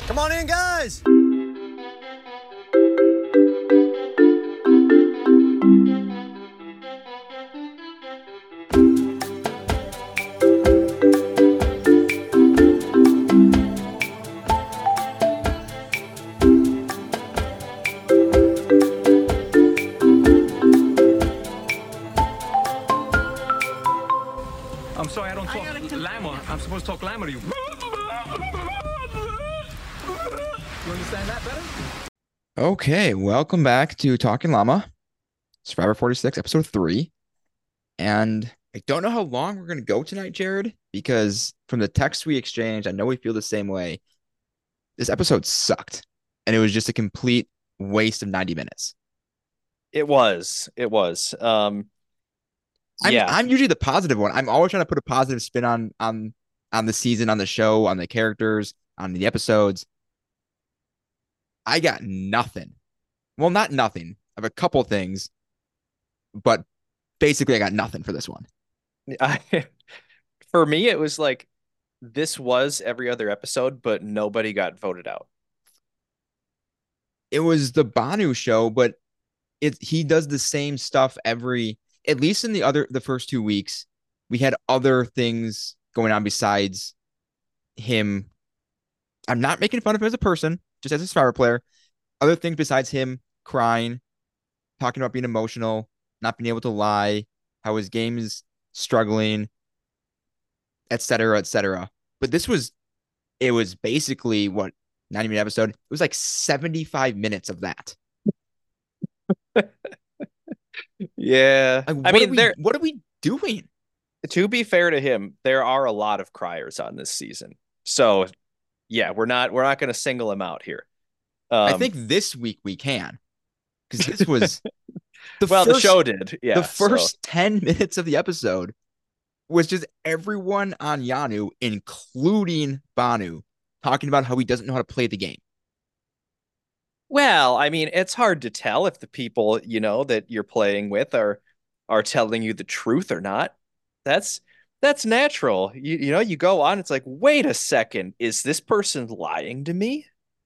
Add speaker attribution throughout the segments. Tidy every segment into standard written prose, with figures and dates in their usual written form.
Speaker 1: Come on in, guys.
Speaker 2: I'm sorry, I don't talk Lammer. I'm supposed to talk Lammer to you. You understand that better?
Speaker 3: Okay, welcome back to Talking Llama, Survivor 46, episode 3. And I don't know how long we're going to go tonight, Jared, because from the text we exchanged, I know we feel the same way. This episode sucked, and it was just a complete waste of 90 minutes.
Speaker 4: It was.
Speaker 3: I'm
Speaker 4: Yeah.
Speaker 3: I'm usually the positive one. I'm always trying to put a positive spin on the season, on the show, on the characters, on the episodes. I got nothing. Well, not nothing. I have a couple things, but basically I got nothing for this one.
Speaker 4: I, for me, it was like this was every other episode, but nobody got voted out.
Speaker 3: It was the Banu show, but he does the same stuff at least in the first 2 weeks, we had other things going on besides him. I'm not making fun of him as a person, just as a Survivor player. Other things besides him crying, talking about being emotional, not being able to lie, how his game is struggling, etc., etc. But it was basically what 90-minute episode. It was like 75 minutes of that.
Speaker 4: Yeah.
Speaker 3: Like,
Speaker 4: I mean, there,
Speaker 3: what are we doing?
Speaker 4: to be fair to him, there are a lot of criers on this season. So, yeah, we're not going to single him out here.
Speaker 3: I
Speaker 4: Um,
Speaker 3: think this week we can, because this was the
Speaker 4: well, the
Speaker 3: first
Speaker 4: show did.
Speaker 3: the
Speaker 4: Yeah. So,
Speaker 3: first 10 minutes of the episode was just everyone on Yanu, including Banu, talking about how he doesn't know how to play the game.
Speaker 4: well, I mean, it's hard to tell if the people, that you're playing with are telling you the truth or not. That's that's natural. You go on, it's like, wait a second, is this person lying to me?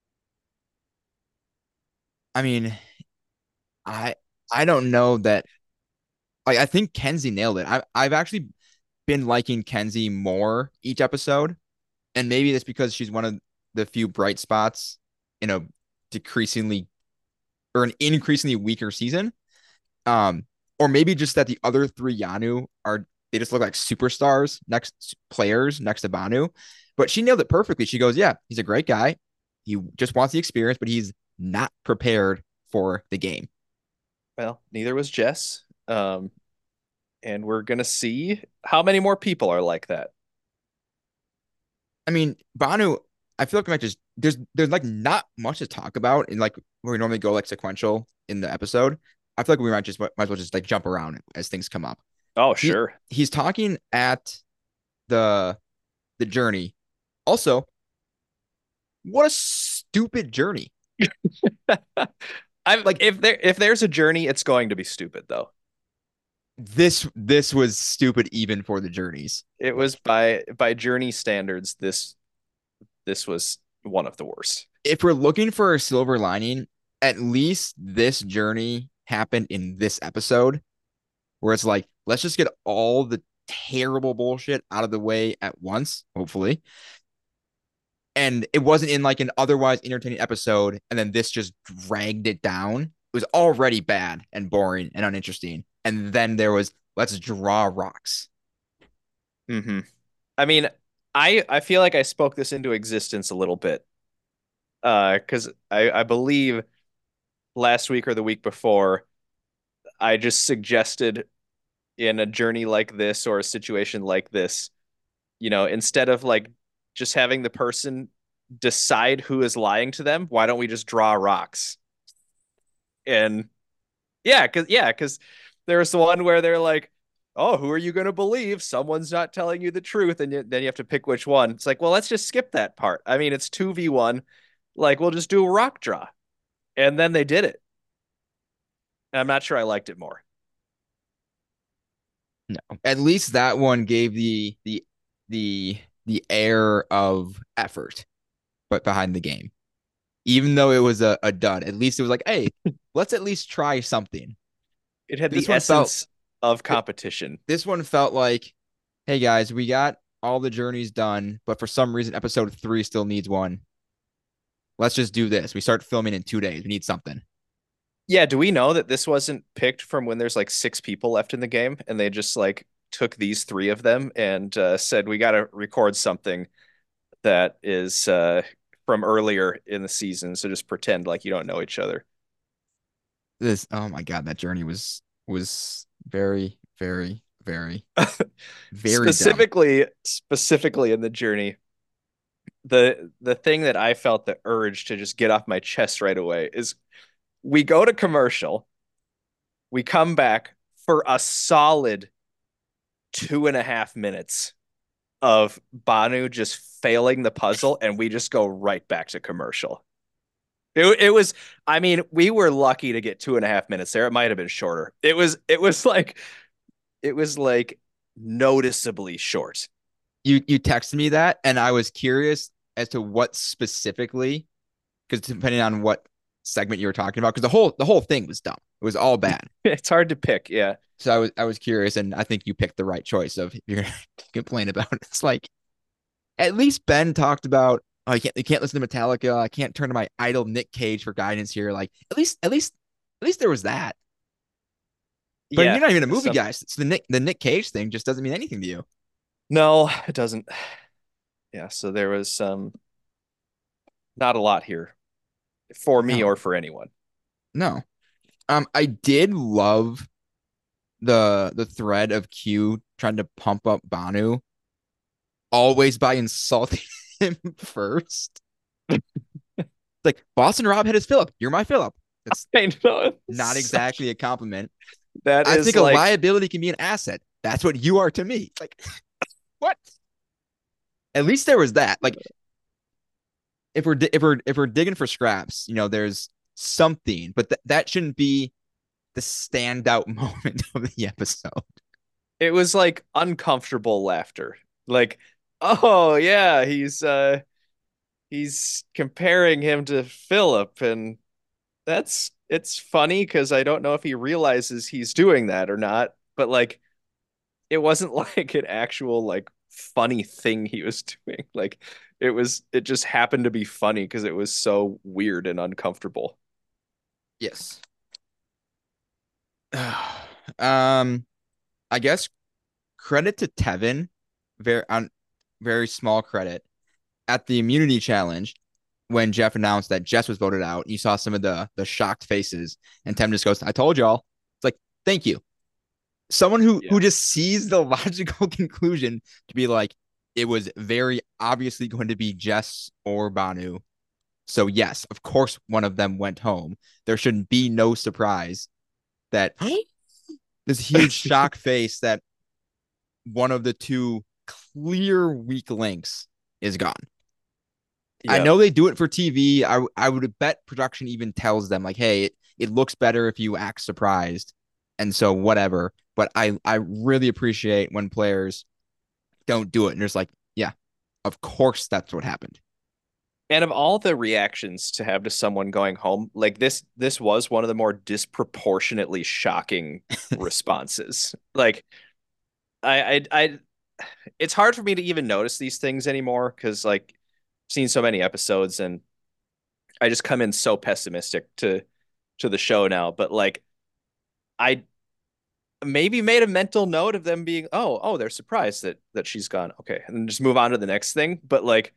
Speaker 3: I mean, I I don't know that. Like, I think Kenzie nailed it. I've actually been liking Kenzie more each episode, and maybe that's because she's one of the few bright spots in a decreasingly or an increasingly weaker season. Um, or maybe just that the other three Yanu they just look like superstars next to Banu. But she nailed it perfectly. She goes, yeah, he's a great guy. He just wants the experience, but he's not prepared for the game.
Speaker 4: Well, neither was Jess. And we're gonna see how many more people are like that.
Speaker 3: I mean, Banu, I feel like we might just there's like not much to talk about in like where we normally go like sequential in the episode. I feel like we might as well just like jump around as things come up.
Speaker 4: Oh,
Speaker 3: He
Speaker 4: sure.
Speaker 3: he's talking at the the journey. Also, what a stupid journey.
Speaker 4: I'm
Speaker 3: Like
Speaker 4: if there's a journey, it's going to be stupid though.
Speaker 3: this was stupid even for the journeys.
Speaker 4: It was
Speaker 3: Like,
Speaker 4: by journey standards, this was one of the worst.
Speaker 3: if we're looking for a silver lining, at least this journey happened in this episode where it's like, let's just get all the terrible bullshit out of the way at once, hopefully. And it wasn't in like an otherwise entertaining episode, and then this just dragged it down. It was already bad and boring and uninteresting. And then there was, let's draw rocks.
Speaker 4: Hmm. I mean, I feel like I spoke this into existence a little bit. Because I believe last week or the week before, I just suggested in a journey like this or a situation like this, instead of like just having the person decide who is lying to them, why don't we just draw rocks? And yeah, because there's the one where they're like, "Oh, who are you going to believe? Someone's not telling you the truth," and then you have to pick which one. It's like, well, let's just skip that part. I mean, it's 2v1. Like, we'll just do a rock draw, and then they did it. And I'm not sure I liked it more.
Speaker 3: No, at least that one gave the air of effort. but behind the game. Even though it was a dud, at least it was like, hey, let's at least try something.
Speaker 4: It had
Speaker 3: This
Speaker 4: the
Speaker 3: one felt
Speaker 4: essence of competition.
Speaker 3: this one felt like, hey guys, we got all the journeys done, but for some reason episode 3 still needs one. Let's just do this. We start filming in 2 days. We need something.
Speaker 4: Yeah, do we know that this wasn't picked from when there's like 6 people left in the game and they just like took these 3 of them and said we got to record something that is from earlier in the season, so just pretend like you don't know each other.
Speaker 3: This oh my god, that journey was very, very, very, very dumb.
Speaker 4: Specifically in the journey, the thing that I felt the urge to just get off my chest right away is we go to commercial, we come back for a solid 2.5 minutes of Banu just failing the puzzle, and we just go right back to commercial. It was, I mean, we were lucky to get 2.5 minutes there. It might have been shorter. It was like noticeably short.
Speaker 3: You texted me that, and I was curious as to what specifically, because depending on what segment you were talking about, because the whole thing was dumb. It was all bad.
Speaker 4: It's hard to pick. Yeah.
Speaker 3: So I was curious, and I think you picked the right choice of if you're gonna complain about it. It's like at least Ben talked about, oh, you can't listen to Metallica. I can't turn to my idol Nick Cage for guidance here. Like at least there was that. But
Speaker 4: Yeah.
Speaker 3: you're not even a movie guy. So the Nick Cage thing just doesn't mean anything to you.
Speaker 4: No, it doesn't. Yeah. So there was not a lot here for me
Speaker 3: No,
Speaker 4: or for anyone.
Speaker 3: no. I did love the thread of Q trying to pump up Banu always by insulting him first. Like Boston Rob hit his Philip. You're my Philip. It's
Speaker 4: I know.
Speaker 3: not exactly a compliment.
Speaker 4: That
Speaker 3: I
Speaker 4: is
Speaker 3: think a
Speaker 4: like,
Speaker 3: liability can be an asset. That's what you are to me. Like what? At least there was that. Like if we're digging for scraps, there's something, but that shouldn't be the standout moment of the episode.
Speaker 4: it was like uncomfortable laughter. Like, oh yeah, he's comparing him to Philip, and it's funny because I don't know if he realizes he's doing that or not, but like it wasn't like an actual like funny thing he was doing. Like it just happened to be funny because it was so weird and uncomfortable.
Speaker 3: Yes. um, I guess credit to Tevin, very small credit at the immunity challenge when Jeff announced that Jess was voted out. You saw some of the shocked faces, and Tevin just goes, "I told y'all." It's like, thank you. Someone who
Speaker 4: Yeah.
Speaker 3: who just sees the logical conclusion to be like, it was very obviously going to be Jess or Banu. So yes, of course one of them went home. There shouldn't be no surprise that this huge shock face that one of the two clear weak links is gone. I
Speaker 4: Yep.
Speaker 3: know they do it for TV. I would bet production even tells them like, hey, it looks better if you act surprised. And so whatever. But I really appreciate when players don't do it. And there's like, yeah, of course that's what happened.
Speaker 4: And of all the reactions to have to someone going home, like this was one of the more disproportionately shocking responses. Like I it's hard for me to even notice these things anymore because like I've seen so many episodes and I just come in so pessimistic to the show now. But like I maybe made a mental note of them being, oh, they're surprised that she's gone. Okay, and then just move on to the next thing. But like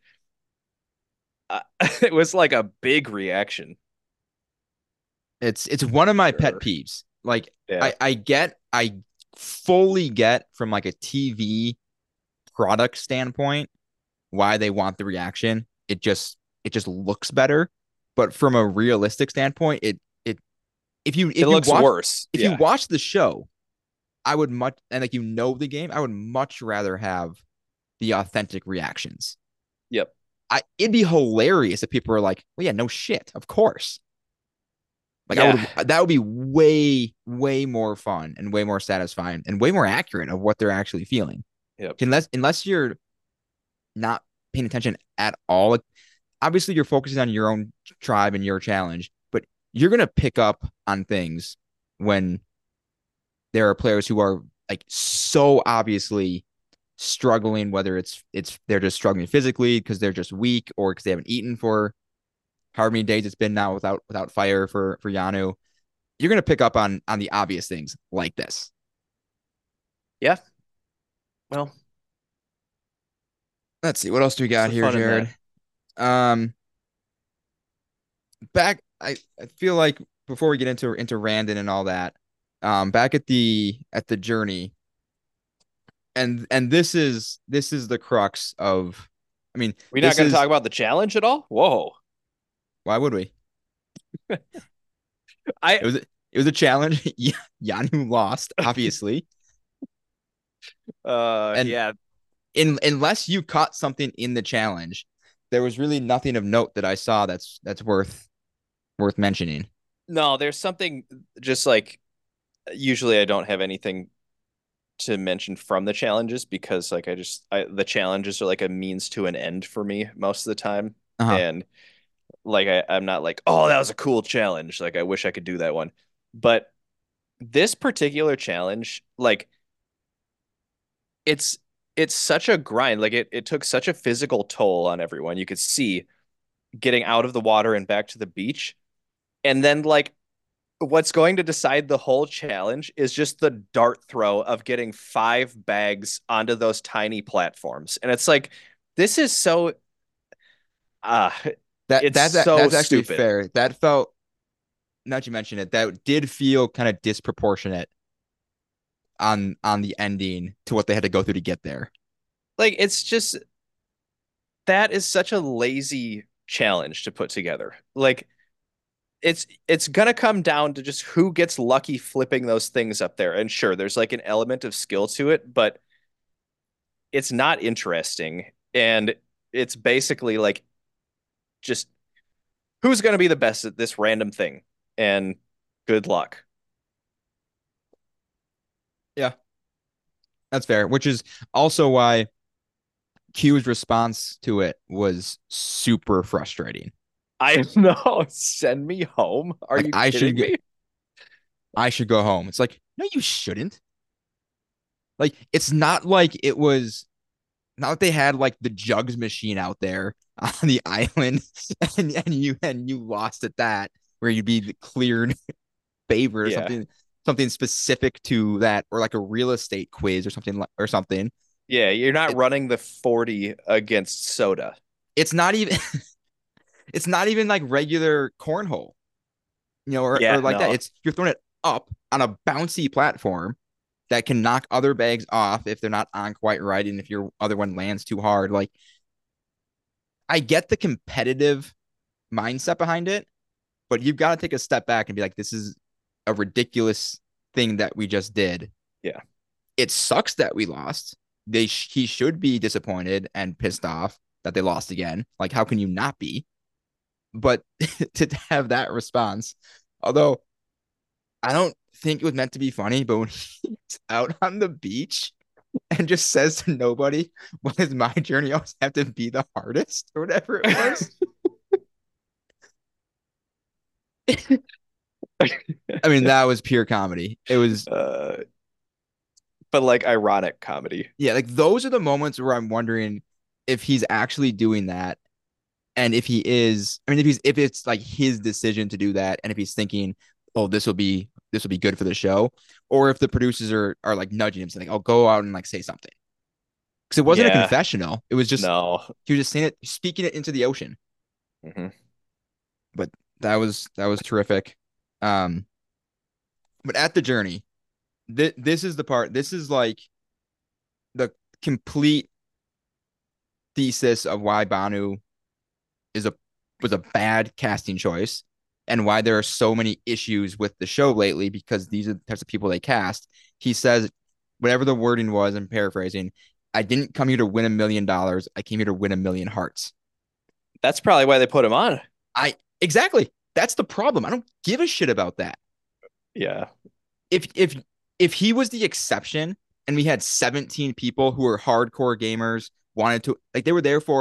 Speaker 4: it was like a big reaction.
Speaker 3: It's one of my pet
Speaker 4: Sure.
Speaker 3: peeves. Like
Speaker 4: Yeah.
Speaker 3: I fully get from like a TV product standpoint why they want the reaction. It just looks better. But from a realistic standpoint, it if you
Speaker 4: It
Speaker 3: if you
Speaker 4: looks
Speaker 3: watch
Speaker 4: worse.
Speaker 3: if you
Speaker 4: Yeah.
Speaker 3: watch the show, I would much and like the game, I would much rather have the authentic reactions.
Speaker 4: Yep.
Speaker 3: It'd be hilarious if people were like, well, yeah, no shit, of course. Like
Speaker 4: Yeah.
Speaker 3: that would be way, way more fun and way more satisfying and way more accurate of what they're actually feeling.
Speaker 4: Yep.
Speaker 3: Unless you're not paying attention at all. Like, obviously you're focusing on your own tribe and your challenge, but you're gonna pick up on things when there are players who are like so obviously struggling, whether it's they're just struggling physically because they're just weak or because they haven't eaten for however many days it's been now without fire for Yanu. You're gonna pick up on the obvious things like this.
Speaker 4: Yeah. Well,
Speaker 3: Let's see what else do we
Speaker 4: what's
Speaker 3: got
Speaker 4: the
Speaker 3: here,
Speaker 4: fun in
Speaker 3: Jared.
Speaker 4: that?
Speaker 3: Um, back I feel like before we get into Randon and all that, back at the journey, and this is the crux of, I mean,
Speaker 4: We're not
Speaker 3: this
Speaker 4: going to talk
Speaker 3: is
Speaker 4: about the challenge at all? Whoa.
Speaker 3: why would we?
Speaker 4: I
Speaker 3: It was a challenge. Yanu lost, obviously, and
Speaker 4: yeah,
Speaker 3: unless you caught something in the challenge, there was really nothing of note that I saw that's worth mentioning.
Speaker 4: no, there's something just like usually I don't have anything to mention from the challenges because like the challenges are like a means to an end for me most of the time.
Speaker 3: Uh-huh.
Speaker 4: And like I'm not like, oh, that was a cool challenge. Like I wish I could do that one. But this particular challenge, like it's it's such a grind. Like it took such a physical toll on everyone. You could see getting out of the water and back to the beach. And then like what's going to decide the whole challenge is just the dart throw of getting 5 bags onto those tiny platforms. And it's like this is so uh
Speaker 3: That
Speaker 4: it's
Speaker 3: that that
Speaker 4: so
Speaker 3: that's actually
Speaker 4: stupid.
Speaker 3: fair. That felt, now that you mention it, that did feel kind of disproportionate on the ending to what they had to go through to get there.
Speaker 4: Like it's just that is such a lazy challenge to put together. Like it's gonna come down to just who gets lucky flipping those things up there. And sure, there's like an element of skill to it, but it's not interesting. And it's basically like just who's gonna be the best at this random thing. And good luck.
Speaker 3: Yeah, that's fair. Which is also why Q's response to it was super frustrating.
Speaker 4: I know. Send me home. Are
Speaker 3: Like
Speaker 4: you kidding me?
Speaker 3: I should go home. It's like, no, you shouldn't. Like, it's not like it was not like they had like the jugs machine out there on the island and you lost at that where you'd be the cleared favorite or
Speaker 4: Yeah.
Speaker 3: something specific to that, or like a real estate quiz or something or something.
Speaker 4: Yeah, you're not
Speaker 3: It,
Speaker 4: running the 40 against soda.
Speaker 3: it's not even it's not even like regular cornhole, or
Speaker 4: Yeah,
Speaker 3: like that.
Speaker 4: no.
Speaker 3: It's you're throwing it up on a bouncy platform that can knock other bags off if they're not on quite right, and if your other one lands too hard. Like, I get the competitive mindset behind it, but you've got to take a step back and be like, this is a ridiculous thing that we just did.
Speaker 4: Yeah.
Speaker 3: It sucks that we lost. He should be disappointed and pissed off that they lost again. Like, how can you not be? But to have that response, although I don't think it was meant to be funny, but when he's out on the beach and just says to nobody, "Why does my journey always have to be the hardest?" or whatever it was. I mean, that was pure comedy. It was,
Speaker 4: Uh, but like ironic comedy.
Speaker 3: yeah, like those are the moments where I'm wondering if he's actually doing that. And if he is, I mean, if it's like his decision to do that, and if he's thinking, "Oh, this will be good for the show," or if the producers are like nudging him, saying, "Oh, go out and like say something," because it wasn't a
Speaker 4: Yeah,
Speaker 3: confessional. It was just
Speaker 4: no.
Speaker 3: he was just saying it, speaking it into the ocean.
Speaker 4: Hmm.
Speaker 3: But that was terrific. Um, but at the journey, this is the part. This is like the complete thesis of why Banu is a was a bad casting choice, and why there are so many issues with the show lately, because these are the types of people they cast. He says, whatever the wording was, I'm paraphrasing, "I didn't come here to win $1 million. I came here to win 1 million hearts."
Speaker 4: That's probably why they put him on.
Speaker 3: I exactly. That's the problem. I don't give a shit about that.
Speaker 4: Yeah.
Speaker 3: If he was the exception and we had 17 people who were hardcore gamers, wanted to, like, they were there for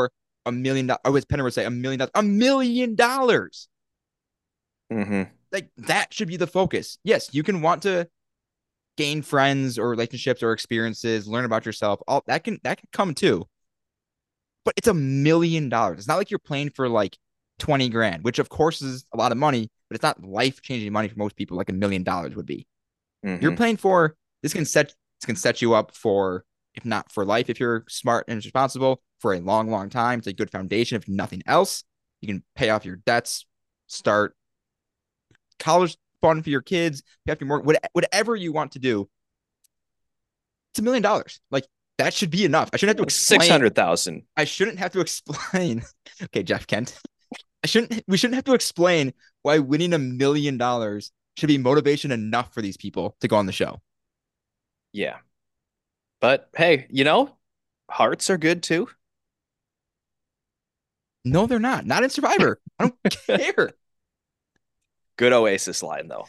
Speaker 3: $1 million. Or as Penner would say, $1 million. $1 million.
Speaker 4: Hmm.
Speaker 3: Like that should be the focus. Yes, you can want to gain friends or relationships or experiences, learn about yourself. All that can come too. But it's $1 million. It's not like you're playing for like 20 grand, which of course is a lot of money, but it's not life-changing money for most people like $1 million would be. You're
Speaker 4: Hmm.
Speaker 3: playing for this can set you up for, if not for life, if you're smart and responsible, for a long, long time. It's a good foundation. If nothing else, you can pay off your debts, start college fund for your kids, pay off your mortgage, whatever you want to do. It's $1 million. Like that should be enough. I shouldn't have to
Speaker 4: Six
Speaker 3: explain.
Speaker 4: hundred thousand.
Speaker 3: I shouldn't have to explain. Okay, Jeff Kent. We shouldn't have to explain why winning $1 million should be motivation enough for these people to go on the show.
Speaker 4: Yeah. But hey, hearts are good too.
Speaker 3: No, they're not. Not in Survivor. I don't care.
Speaker 4: Good Oasis line though.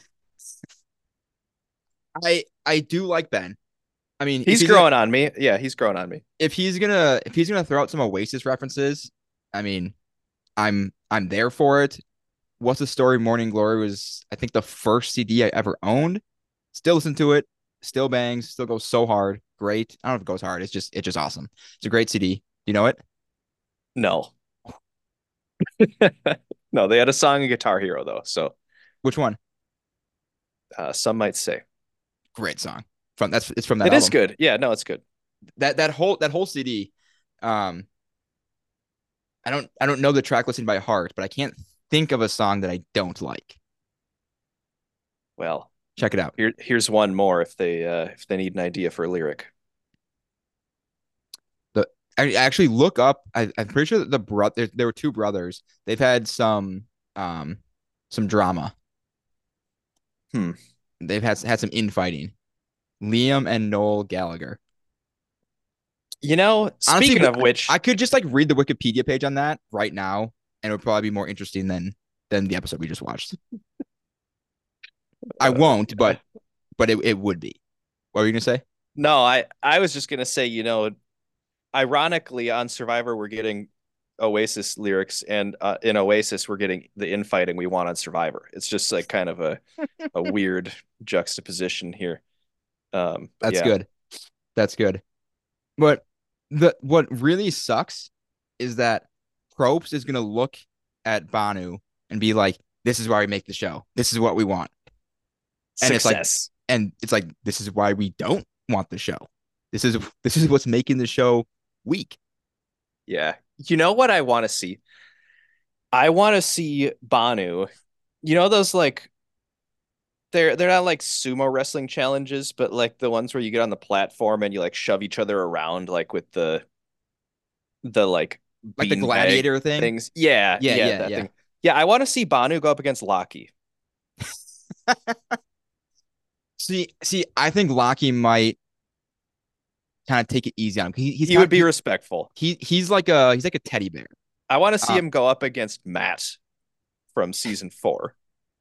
Speaker 3: I do like Ben. I mean,
Speaker 4: He's growing on me. Yeah, he's growing on me.
Speaker 3: if he's gonna throw out some Oasis references, I mean, I'm there for it. What's the Story? Morning Glory was, I think, the first CD I ever owned. Still listen to it. Still bangs. Still goes so hard. Great. I don't know if it goes hard. It's just awesome. It's a great CD. Do you know it?
Speaker 4: No. No, they had a song in Guitar Hero though, so
Speaker 3: Which one?
Speaker 4: some might say
Speaker 3: Great song. It's from that
Speaker 4: it is
Speaker 3: album.
Speaker 4: good. Yeah, no, it's good.
Speaker 3: That whole CD. Um, I don't know the track listing by heart, but I can't think of a song that I don't like.
Speaker 4: Well,
Speaker 3: Check it out.
Speaker 4: here's one more if they need an idea for a lyric.
Speaker 3: I actually look up. I'm pretty sure that there were two brothers. They've had some drama.
Speaker 4: Hmm.
Speaker 3: They've had some infighting. Liam and Noel Gallagher. Honestly,
Speaker 4: Speaking of which,
Speaker 3: I could just like read the Wikipedia page on that right now, and it would probably be more interesting than the episode we just watched. I won't,
Speaker 4: yeah.
Speaker 3: but it would be. What were you gonna say?
Speaker 4: No, I was just gonna say, ironically on Survivor we're getting Oasis lyrics, and in Oasis we're getting the infighting we want on Survivor. It's just like kind of a weird juxtaposition here. But
Speaker 3: That's
Speaker 4: yeah,
Speaker 3: good. That's good. But what really sucks is that Probst is gonna look at Banu and be like, "This is why we make the show. This is what we want." And
Speaker 4: success.
Speaker 3: it's like this is why we don't want the show. This is what's making the show weak.
Speaker 4: Yeah. You know what I want to see? I want to see Banu. Those like they're not like sumo wrestling challenges, but like the ones where you get on the platform and you like shove each other around like with the like
Speaker 3: Like the
Speaker 4: beanbag
Speaker 3: gladiator thing.
Speaker 4: things. Yeah,
Speaker 3: Yeah,
Speaker 4: yeah,
Speaker 3: yeah,
Speaker 4: that
Speaker 3: yeah.
Speaker 4: thing. Yeah, I want to see Banu go up against Lockie.
Speaker 3: See, I think Lockie might kind of take it easy on him.
Speaker 4: He would be respectful.
Speaker 3: He's like a teddy bear.
Speaker 4: I want to see
Speaker 3: Uh,
Speaker 4: him go up against Matt from season 4.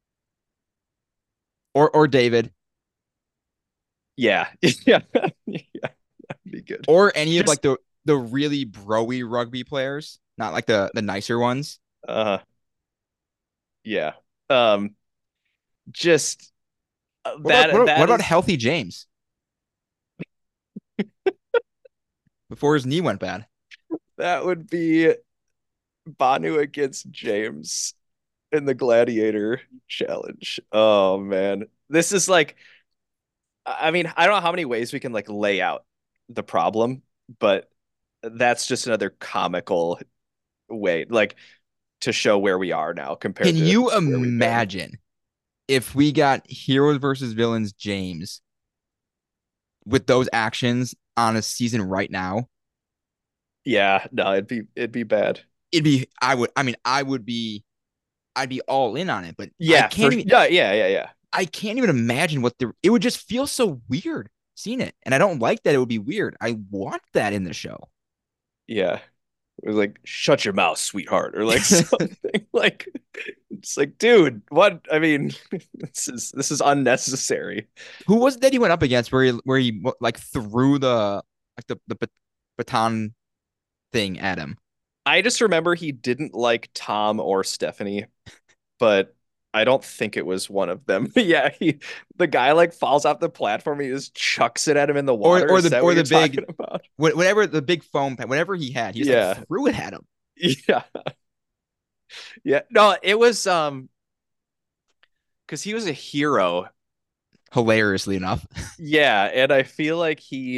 Speaker 3: or David,
Speaker 4: Yeah. Yeah. Yeah. That'd be good.
Speaker 3: or any of
Speaker 4: Just
Speaker 3: like the really broy rugby players, not like the nicer ones.
Speaker 4: yeah. Um just
Speaker 3: What about what,
Speaker 4: that
Speaker 3: what about
Speaker 4: is
Speaker 3: Healthy James before his knee went bad?
Speaker 4: that would be Banu against James in the Gladiator challenge. Oh man. This is like, I mean, I don't know how many ways we can like lay out the problem, but that's just another comical way like to show where we are now
Speaker 3: Can
Speaker 4: compared to
Speaker 3: you
Speaker 4: where we've been.
Speaker 3: imagine if we got Heroes versus Villains James with those actions on a season right now?
Speaker 4: Yeah, no, it'd be bad.
Speaker 3: I'd be all in on it, but
Speaker 4: Yeah, yeah, yeah, yeah, yeah.
Speaker 3: I can't even imagine it would just feel so weird seeing it. And I don't like that it would be weird. I want that in the show.
Speaker 4: Yeah. It was like, shut your mouth, sweetheart, or like something like it's like, dude, what? I mean, this is unnecessary.
Speaker 3: Who was it that he went up against where he like threw the baton thing at him?
Speaker 4: I just remember he didn't like Tom or Stephanie, but I don't think it was one of them. Yeah, the guy like falls off the platform, he just chucks it at him in the
Speaker 3: Or
Speaker 4: water. Is that
Speaker 3: or
Speaker 4: what
Speaker 3: the
Speaker 4: you're
Speaker 3: big
Speaker 4: talking about?
Speaker 3: whatever the big foam pen, whatever he had, he just like
Speaker 4: Yeah.
Speaker 3: threw it at him.
Speaker 4: Yeah. Yeah. No, it was because he was a hero.
Speaker 3: Hilariously enough.
Speaker 4: Yeah, and I feel like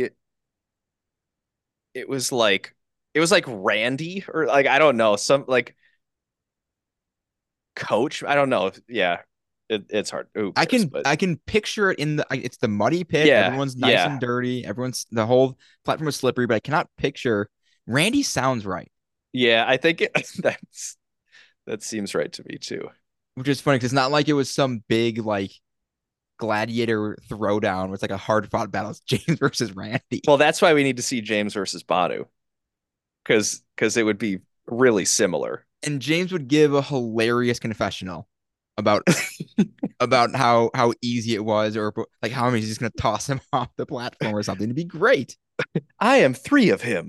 Speaker 4: it was like it was like Randy or like I don't know, some like coach. I don't know. Yeah. It's hard. Who cares? But
Speaker 3: I can picture it in the it's the muddy pit.
Speaker 4: yeah,
Speaker 3: Everyone's nice
Speaker 4: yeah.
Speaker 3: and dirty. Everyone's the whole platform is slippery, but I cannot picture Randy sounds right,
Speaker 4: Yeah, I think that seems right to me too.
Speaker 3: which is funny because it's not like it was some big like gladiator throwdown where it's like a hard fought battle. It's James versus Randy.
Speaker 4: Well, that's why we need to see James versus Banu because it would be really similar.
Speaker 3: And James would give a hilarious confessional about how easy it was, or like how he's just gonna toss him off the platform or something. It'd be great.
Speaker 4: I am three of him.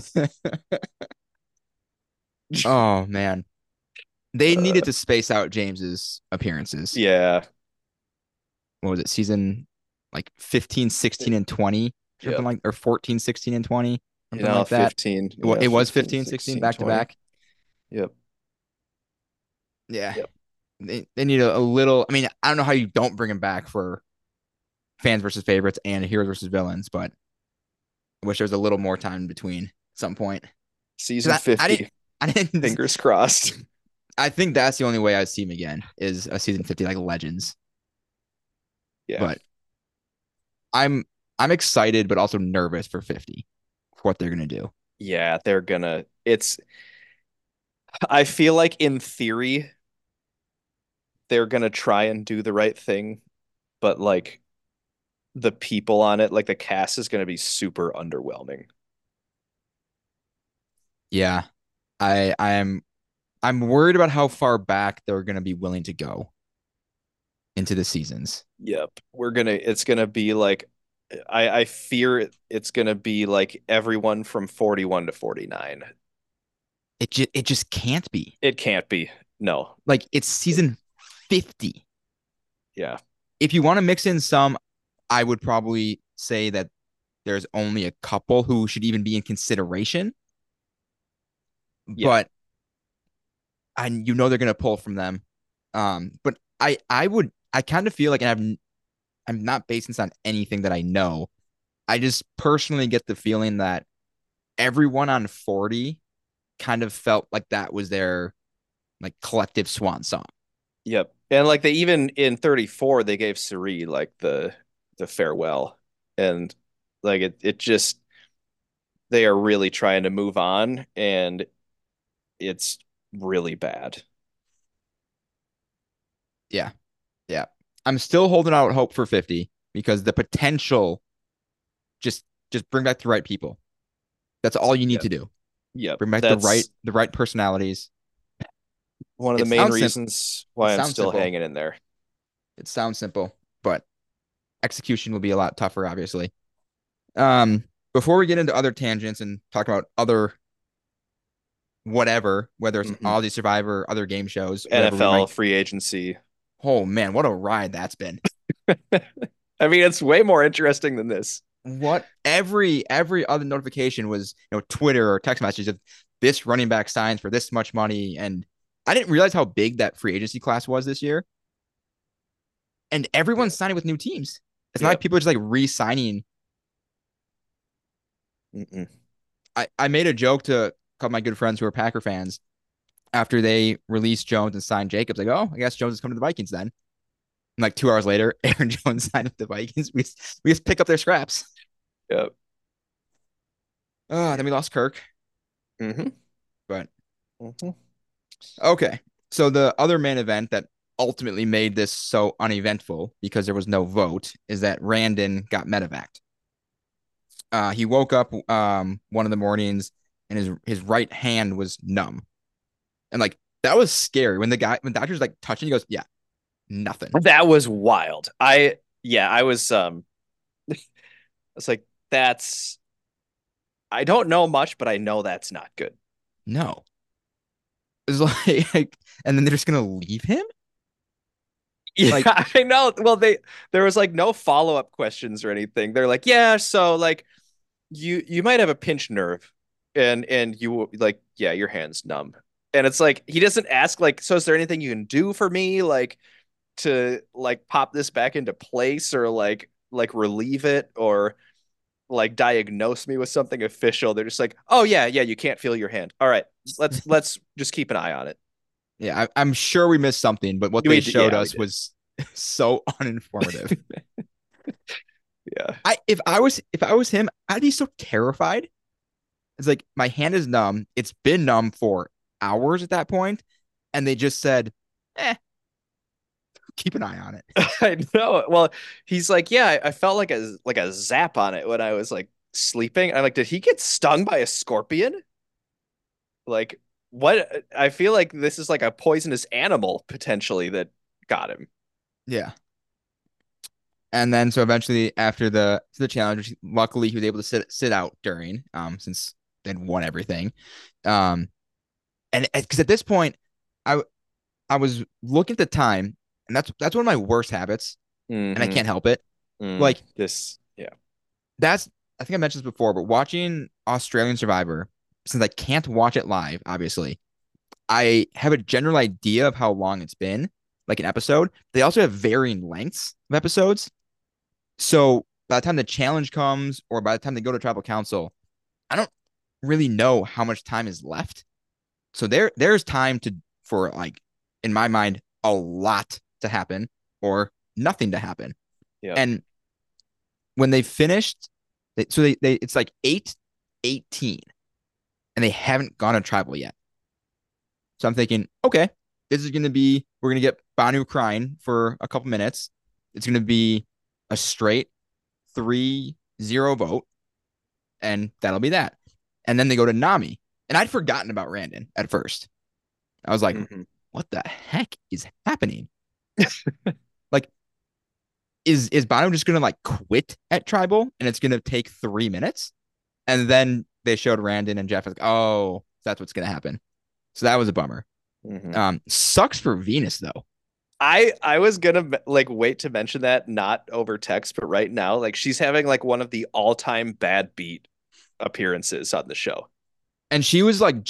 Speaker 3: Oh man. They needed to space out James's appearances.
Speaker 4: Yeah.
Speaker 3: What was it? Season like 15, 16, and 20, something
Speaker 4: Yep.
Speaker 3: like, or 14, 16, and 20,
Speaker 4: You
Speaker 3: something
Speaker 4: know,
Speaker 3: like that.
Speaker 4: 15.
Speaker 3: It
Speaker 4: Yeah,
Speaker 3: was
Speaker 4: 15,
Speaker 3: 15, 16
Speaker 4: 16,
Speaker 3: back to
Speaker 4: 20.
Speaker 3: back.
Speaker 4: Yep.
Speaker 3: Yeah.
Speaker 4: Yep.
Speaker 3: They need a little. I mean, I don't know how you don't bring him back for fans versus favorites and heroes versus villains, but I wish there was a little more time in between at some point.
Speaker 4: Season
Speaker 3: I didn't
Speaker 4: 50.
Speaker 3: I didn't
Speaker 4: Fingers crossed.
Speaker 3: I think that's the only way I'd see him again is a season 50 like Legends.
Speaker 4: Yeah.
Speaker 3: But I'm excited but also nervous for 50 for what they're gonna do.
Speaker 4: Yeah, they're gonna I feel like in theory they're gonna try and do the right thing, but like the people on it, like the cast is gonna be super underwhelming.
Speaker 3: Yeah. I'm worried about how far back they're gonna be willing to go into the seasons.
Speaker 4: Yep. It's gonna be like I fear it's gonna be like everyone from 41 to 49.
Speaker 3: It just can't be.
Speaker 4: It can't be. No.
Speaker 3: Like it's season 50.
Speaker 4: Yeah.
Speaker 3: If you want to mix in some, I would probably say that there's only a couple who should even be in consideration.
Speaker 4: Yeah.
Speaker 3: But you know they're gonna pull from them. But I kind of feel like, and I'm not basing this on anything that I know. I just personally get the feeling that everyone on 40 kind of felt like that was their like collective swan song.
Speaker 4: Yep. And like they even in 34 they gave Suri like the farewell. And like it just they are really trying to move on and it's really bad.
Speaker 3: Yeah. Yeah. I'm still holding out hope for 50 because the potential just bring back the right people. That's all you need
Speaker 4: Yep.
Speaker 3: to do.
Speaker 4: Yep.
Speaker 3: Bring back
Speaker 4: That's
Speaker 3: the right personalities.
Speaker 4: one of the
Speaker 3: It
Speaker 4: main
Speaker 3: sounds
Speaker 4: reasons
Speaker 3: it
Speaker 4: why I'm
Speaker 3: sounds
Speaker 4: still
Speaker 3: simple.
Speaker 4: hanging in there.
Speaker 3: It sounds simple, but execution will be a lot tougher, obviously. Before we get into other tangents and talk about other whatever, whether it's
Speaker 4: Mhm.
Speaker 3: Aussie Survivor, other game shows, whatever we
Speaker 4: NFL
Speaker 3: might.
Speaker 4: free agency.
Speaker 3: Oh man, what a ride that's been!
Speaker 4: I mean, it's way more interesting than this.
Speaker 3: What every other notification was, Twitter or text messages of this running back signs for this much money, and I didn't realize how big that free agency class was this year. And everyone's signing with new teams. It's not like
Speaker 4: Yep.
Speaker 3: people are just like re-signing.
Speaker 4: Mm-mm.
Speaker 3: I made a joke to a couple of my good friends who are Packer fans after they released Jones and signed Jacobs. Like, oh, I guess Jones is coming to the Vikings then. And like 2 hours later, Aaron Jones signed with the Vikings. We just pick up their scraps.
Speaker 4: Yep.
Speaker 3: Then we lost Kirk,
Speaker 4: Mm-hmm.
Speaker 3: but
Speaker 4: Mm-hmm.
Speaker 3: okay. So the other main event that ultimately made this so uneventful because there was no vote is that Randon got medevaced. He woke up one of the mornings and his right hand was numb. And like that was scary when when the doctor's like touching, he goes, yeah, nothing.
Speaker 4: That was wild. I was I was like, that's I don't know much, but I know that's not good.
Speaker 3: No. It's like, and then they're just gonna leave him?
Speaker 4: Yeah,
Speaker 3: Like,
Speaker 4: I know. Well, there was like no follow-up questions or anything. They're like, yeah, so like you might have a pinched nerve and you like, yeah, your hand's numb. And it's like he doesn't ask like, so is there anything you can do for me like to like pop this back into place or like relieve it or like diagnose me with something official. They're just like, "Oh yeah, you can't feel your hand. All right. Let's just keep an eye on it."
Speaker 3: yeah, I'm sure we missed something, but what they showed
Speaker 4: We
Speaker 3: us
Speaker 4: did.
Speaker 3: was so uninformative.
Speaker 4: Yeah.
Speaker 3: If I was him, I'd be so terrified. It's like my hand is numb. It's been numb for hours at that point, and they just said, "Eh, keep an eye on it."
Speaker 4: I know. Well, he's like, "Yeah, I felt like a zap on it when I was like sleeping." I'm like, "Did he get stung by a scorpion?" Like, what? I feel like this is like a poisonous animal potentially that got him.
Speaker 3: Yeah. And then so eventually after the challenge, luckily he was able to sit out during since they'd won everything. Um and because at this point I I was looking at the time, and that's one of my worst habits, and I
Speaker 4: Hmm.
Speaker 3: can't help it. Like
Speaker 4: Yeah.
Speaker 3: that's I think I mentioned this before, but watching Australian Survivor, since I can't watch it live, obviously, I have a general idea of how long it's been, like an episode. They also have varying lengths of episodes. So by the time the challenge comes, or by the time they go to tribal council, I don't really know how much time is left. So there's time to for like in my mind a lot to happen or nothing to happen.
Speaker 4: Yeah.
Speaker 3: And when they finished, they it's like 8-18, and they haven't gone to tribal yet. So I'm thinking, okay, this is gonna be we're gonna get Banu crying for a couple minutes. It's gonna be a straight 3-0 vote, and that'll be that. And then they go to Nami. And I'd forgotten about Randon at first. I was like,
Speaker 4: Hmm.
Speaker 3: what the heck is happening? Like, is Bono just gonna like quit at tribal and it's gonna take 3 minutes? And then they showed Randon and Jeff like, oh, that's what's gonna happen. So that was a bummer.
Speaker 4: Hmm.
Speaker 3: Sucks for Venus though.
Speaker 4: I was gonna like wait to mention that not over text, but right now, like she's having like one of the all-time bad beat appearances on the show.
Speaker 3: And she was like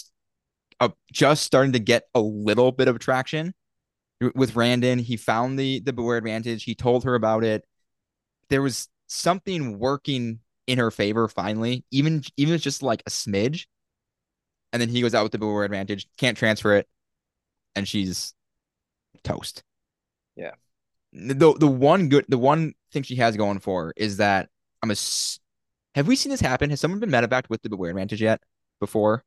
Speaker 3: just starting to get a little bit of traction with Randon. He found the Beware advantage. He told her about it. There was something working in her favor finally, even if it's just like a smidge. And then he goes out with the Beware advantage, can't transfer it, and she's toast.
Speaker 4: Yeah.
Speaker 3: The one thing she has going for her is that I'm a. Have we seen this happen? Has someone been medevaced with the Beware advantage yet before?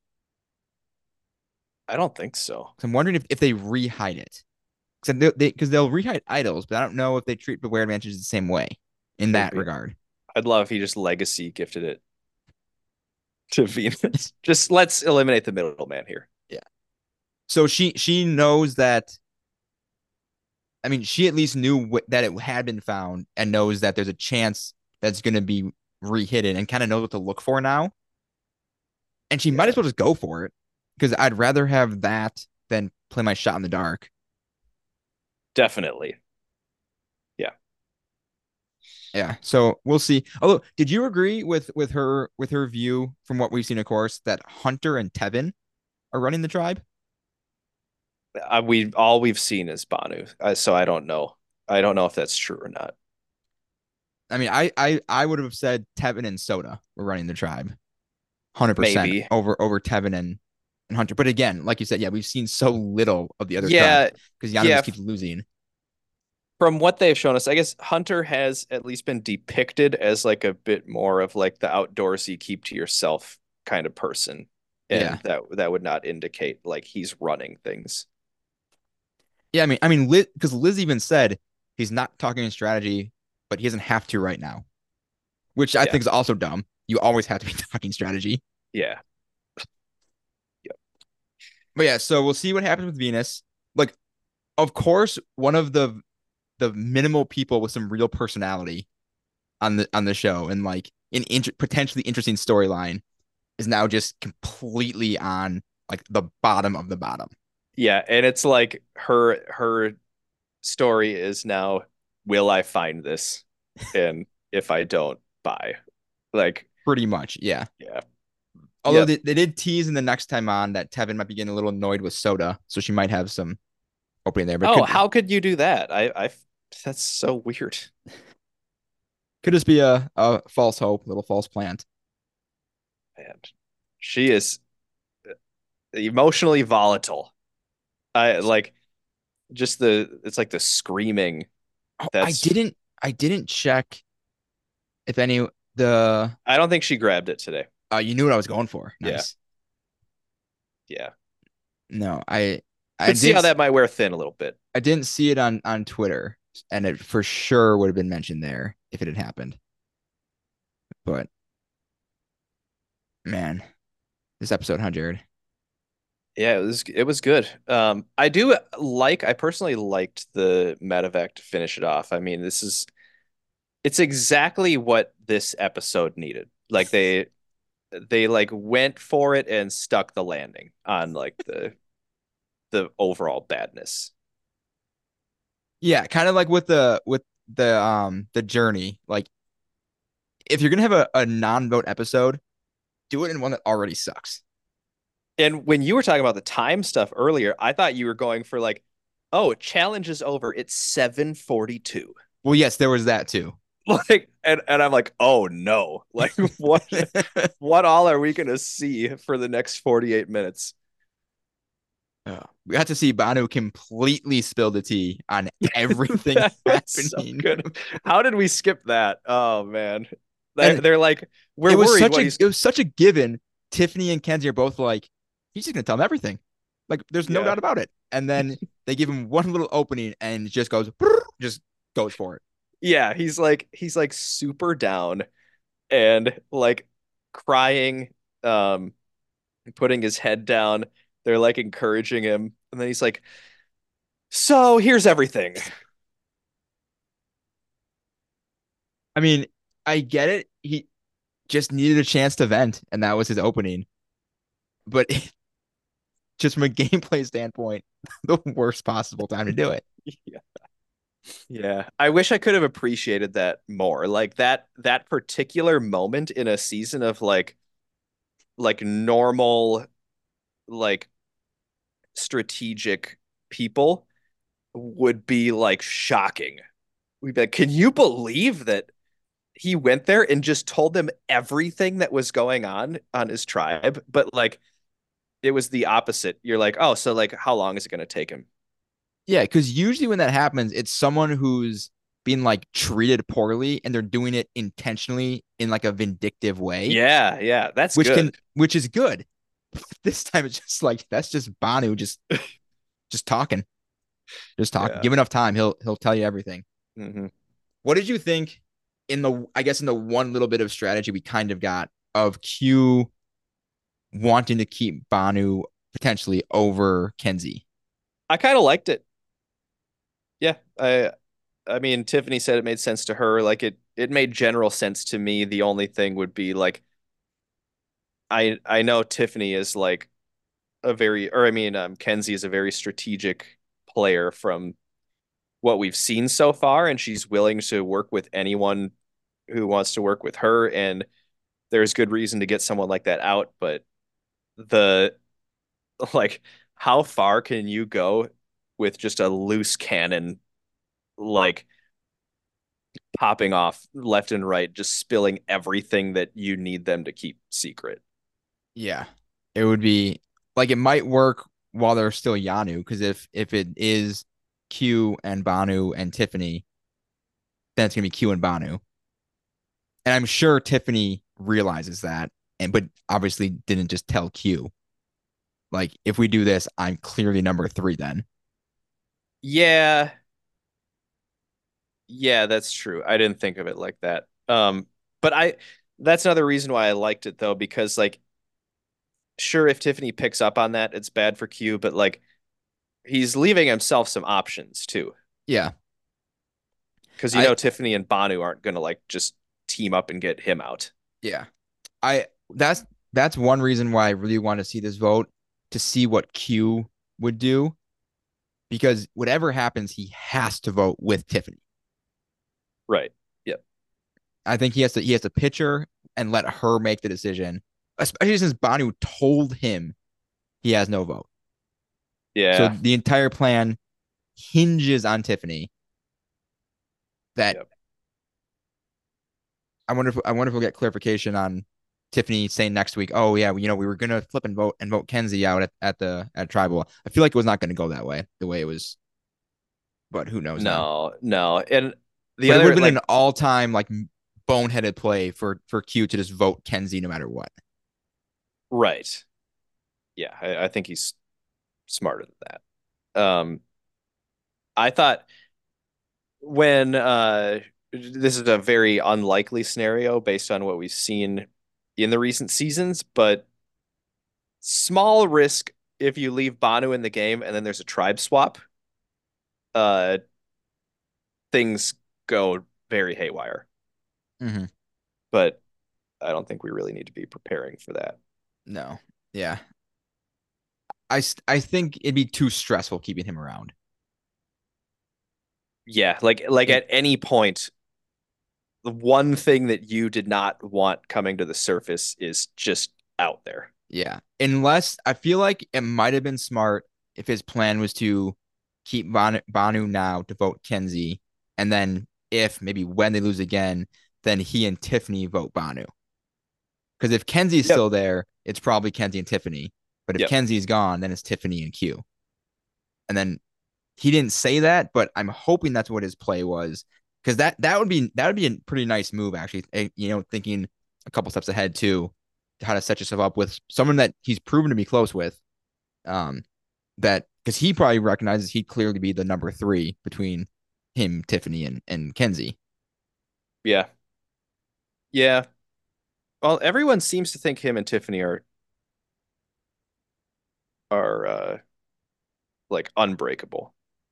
Speaker 4: I don't think so.
Speaker 3: 'Cause I'm wondering if they rehide it. Because they'll rehide idols, but I don't know if they treat Beware advantages the same way in that
Speaker 4: Maybe.
Speaker 3: regard.
Speaker 4: I'd love if he just legacy gifted it to Venus. Just let's eliminate the middleman here.
Speaker 3: Yeah. So she knows that. I mean, she at least knew that it had been found and knows that there's a chance that's going to be rehidden and kind of knows what to look for now. And she might
Speaker 4: Yeah,
Speaker 3: as well just go for it because I'd rather have that than play my shot in the dark.
Speaker 4: definitely. Yeah.
Speaker 3: Yeah. So we'll see. Although, did you agree with her view from what we've seen, of course, that Hunter and Tevin are running the tribe?
Speaker 4: We all we've seen is Banu, so I don't know. I don't know if that's true or not.
Speaker 3: I mean, I would have said Tevin and Soda were running the tribe, 100%
Speaker 4: Maybe.
Speaker 3: over Tevin and Hunter. But again, like you said, yeah, we've seen so little of the other tribe
Speaker 4: Yeah,
Speaker 3: because Yano
Speaker 4: yeah.
Speaker 3: just keeps losing.
Speaker 4: From what they've shown us, I guess Hunter has at least been depicted as like a bit more of like the outdoorsy, keep to yourself kind of person,
Speaker 3: Yeah,
Speaker 4: and that would not indicate like he's running things.
Speaker 3: yeah. I mean, because Liz even said he's not talking in strategy, but he doesn't have to right now, which I
Speaker 4: Yeah,
Speaker 3: think is also dumb. You always have to be talking strategy.
Speaker 4: yeah, yeah,
Speaker 3: But yeah, so we'll see what happens with Venus. Like, of course, one of the minimal people with some real personality on the show and like an potentially interesting storyline is now just completely on like the bottom of the bottom.
Speaker 4: Yeah, and it's like her story is now, will I find this? And if I don't, bye. Like,
Speaker 3: Pretty much, yeah.
Speaker 4: yeah.
Speaker 3: Although
Speaker 4: Yep.
Speaker 3: they did tease in the next time on that Tevin might be getting a little annoyed with Soda, so she might have some opening there. But
Speaker 4: Oh,
Speaker 3: could
Speaker 4: how could you do that? That's so weird.
Speaker 3: just be a false hope, little false plant.
Speaker 4: Man, she is emotionally volatile. I like just it's like the screaming.
Speaker 3: Oh,
Speaker 4: That's
Speaker 3: I didn't check if any the
Speaker 4: I don't think she grabbed it today.
Speaker 3: you knew what I was going for.
Speaker 4: Yeah.
Speaker 3: Nice.
Speaker 4: Yeah.
Speaker 3: No,
Speaker 4: Could see how that might wear thin a little bit.
Speaker 3: I didn't see it on Twitter, and it for sure would have been mentioned there if it had happened. But man, this episode, huh, Jared?
Speaker 4: Yeah, it was good. I personally liked the medevac to finish it off. I mean, it's exactly what this episode needed. Like they like went for it and stuck the landing on like the overall badness.
Speaker 3: Yeah, kind of like with the journey. Like if you're gonna have a non-vote episode, do it in one that already sucks.
Speaker 4: And when you were talking about the time stuff earlier, I thought you were going for like, oh, challenge is over. It's 7:42.
Speaker 3: Well, yes, there was that too.
Speaker 4: Like, and I'm like, oh no. Like what all are we gonna see for the next 48 minutes?
Speaker 3: We got to see Banu completely spill the tea on everything
Speaker 4: That was so
Speaker 3: happening.
Speaker 4: good. How did we skip that? Oh man.
Speaker 3: And
Speaker 4: They're like, we're
Speaker 3: it was
Speaker 4: worried
Speaker 3: such
Speaker 4: what
Speaker 3: a
Speaker 4: he's
Speaker 3: it was such a given. Tiffany and Kenzie are both like, he's just gonna tell them everything. Like, there's no
Speaker 4: yeah.
Speaker 3: doubt about it. And then they give him one little opening and it just goes just goes for it.
Speaker 4: Yeah, he's like super down and like crying, um, putting his head down. They're like encouraging him, and then he's like, "So here's everything."
Speaker 3: I mean, I get it. He just needed a chance to vent, and that was his opening. But just from a gameplay standpoint, the worst possible time to do it.
Speaker 4: Yeah. Yeah. I wish I could have appreciated that more. Like that particular moment in a season of like normal like strategic people would be like shocking. We'd be like, can you believe that he went there and just told them everything that was going on his tribe? But like it was the opposite. You're like, oh, so like how long is it gonna take him?
Speaker 3: Yeah, because usually when that happens, it's someone who's being like treated poorly and they're doing it intentionally in like a vindictive way,
Speaker 4: Yeah, yeah, that's good.
Speaker 3: which is good. This time it's just like that's just Banu just talking. Just talking.
Speaker 4: Yeah.
Speaker 3: Give enough time, he'll tell you everything.
Speaker 4: Hmm.
Speaker 3: What did you think in the I guess in the one little bit of strategy we kind of got of Q wanting to keep Banu potentially over Kenzie?
Speaker 4: I kind of liked it. Yeah, I mean, Tiffany said it made sense to her. Like it made general sense to me. The only thing would be like I know Tiffany is like a very or I mean Kenzie is a very strategic player from what we've seen so far, and she's willing to work with anyone who wants to work with her, and there's good reason to get someone like that out, but the like how far can you go with just a loose cannon like popping off left and right, just spilling everything that you need them to keep secret.
Speaker 3: Yeah. It would be like it might work while they're still Yanu, because if it is Q and Banu and Tiffany, then it's gonna be Q and Banu. And I'm sure Tiffany realizes that, and but obviously didn't just tell Q. Like, if we do this, I'm clearly number three then.
Speaker 4: Yeah, yeah, that's true. I didn't think of it like that. But I that's another reason why I liked it though, because like sure if Tiffany picks up on that, it's bad for Q, but like he's leaving himself some options too.
Speaker 3: Yeah.
Speaker 4: Because you
Speaker 3: I
Speaker 4: know Tiffany and Banu aren't gonna like just team up and get him out.
Speaker 3: yeah. I that's that's one reason why I really want to see this vote to see what Q would do because whatever happens, he has to vote with Tiffany.
Speaker 4: Right. Yep.
Speaker 3: I think he has to pitch her and let her make the decision, especially since Banu told him he has no vote. So
Speaker 4: Yeah.
Speaker 3: the entire plan hinges on Tiffany. That
Speaker 4: Yep.
Speaker 3: I wonder if we'll get clarification on Tiffany saying next week, oh yeah, we were gonna flip and vote Kenzie out at tribal. I feel like it was not gonna go that way, the way it was, but who knows now.
Speaker 4: No, no. And the
Speaker 3: But it would
Speaker 4: other
Speaker 3: have been
Speaker 4: like
Speaker 3: an all-time like boneheaded play for Q to just vote Kenzie no matter what.
Speaker 4: right. Yeah, I think he's smarter than that. I thought when this is a very unlikely scenario based on what we've seen in the recent seasons, but small risk if you leave Banu in the game and then there's a tribe swap, uh things go very haywire.
Speaker 3: Hmm.
Speaker 4: But I don't think we really need to be preparing for that.
Speaker 3: No, yeah, I think it'd be too stressful keeping him around.
Speaker 4: Yeah, like
Speaker 3: It,
Speaker 4: at any point, the one thing that you did not want coming to the surface is just out there.
Speaker 3: yeah, unless I feel like it might have been smart if his plan was to keep Banu now to vote Kenzie, and then if maybe when they lose again, then he and Tiffany vote Banu. Because if Kenzie's
Speaker 4: Yep.
Speaker 3: still there, it's probably Kenzie and Tiffany. But if
Speaker 4: Yep.
Speaker 3: Kenzie's gone, then it's Tiffany and Q. And then he didn't say that, but I'm hoping that's what his play was. Because that would be a pretty nice move, actually. Thinking a couple steps ahead too, how to set yourself up with someone that he's proven to be close with. Um, that because he probably recognizes he'd clearly be the number three between him, Tiffany, and Kenzie.
Speaker 4: Yeah. Yeah. Well, everyone seems to think him and Tiffany are like unbreakable.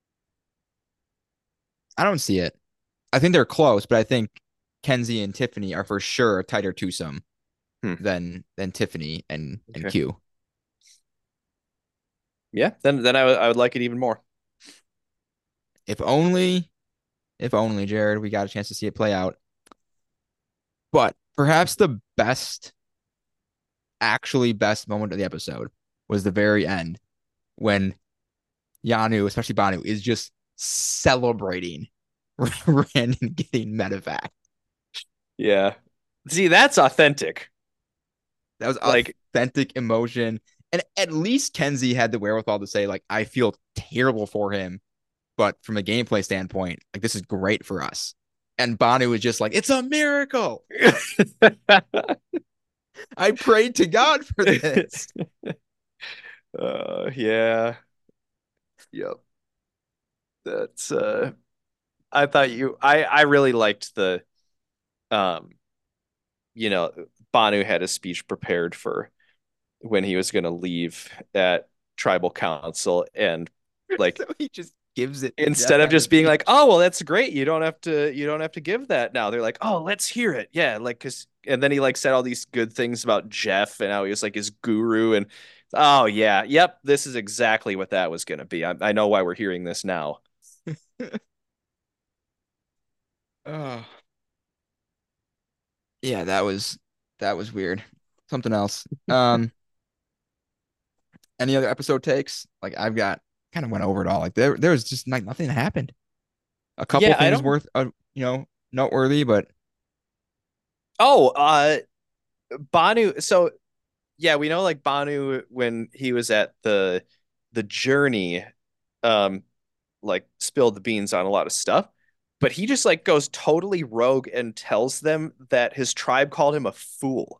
Speaker 3: I don't see it. I think they're close, but I think Kenzie and Tiffany are for sure a tighter twosome
Speaker 4: Hmm.
Speaker 3: than Tiffany and
Speaker 4: Okay.
Speaker 3: Q.
Speaker 4: Yeah, then I would like it even more.
Speaker 3: If only, if only, Jared, we got a chance to see it play out. But perhaps the actually best moment of the episode was the very end when Yanu, especially Banu, is just celebrating Randon getting medevac.
Speaker 4: Yeah. See, that's authentic.
Speaker 3: That was
Speaker 4: Like,
Speaker 3: authentic emotion. And at least Kenzie had the wherewithal to say, like, I feel terrible for him, but from a gameplay standpoint, like, this is great for us. And Banu was just like, it's a miracle. I prayed to God for this.
Speaker 4: yeah. Yep. That's I thought I really liked the um you know Banu had a speech prepared for when he was going to leave at tribal council and like
Speaker 3: So he just gives it Jeff
Speaker 4: instead of
Speaker 3: at the
Speaker 4: just being
Speaker 3: beach.
Speaker 4: like, "Oh, well, that's great. You don't have to give that now." They're like, "Oh, let's hear it." Yeah, like cuz and then he like said all these good things about Jeff and how he was like his guru and oh yeah, yep, this is exactly what that was going to be. I know why we're hearing this now.
Speaker 3: Oh, yeah, that was weird. Something else. Any other episode takes? Like I've got kind of went over it all. Like there was just like nothing that happened. A couple
Speaker 4: Yeah, I
Speaker 3: things
Speaker 4: don't.
Speaker 3: worth noteworthy, but
Speaker 4: Oh, Banu. So yeah, we know like Banu when he was at the journey, um, like spilled the beans on a lot of stuff, but he just like goes totally rogue and tells them that his tribe called him a fool.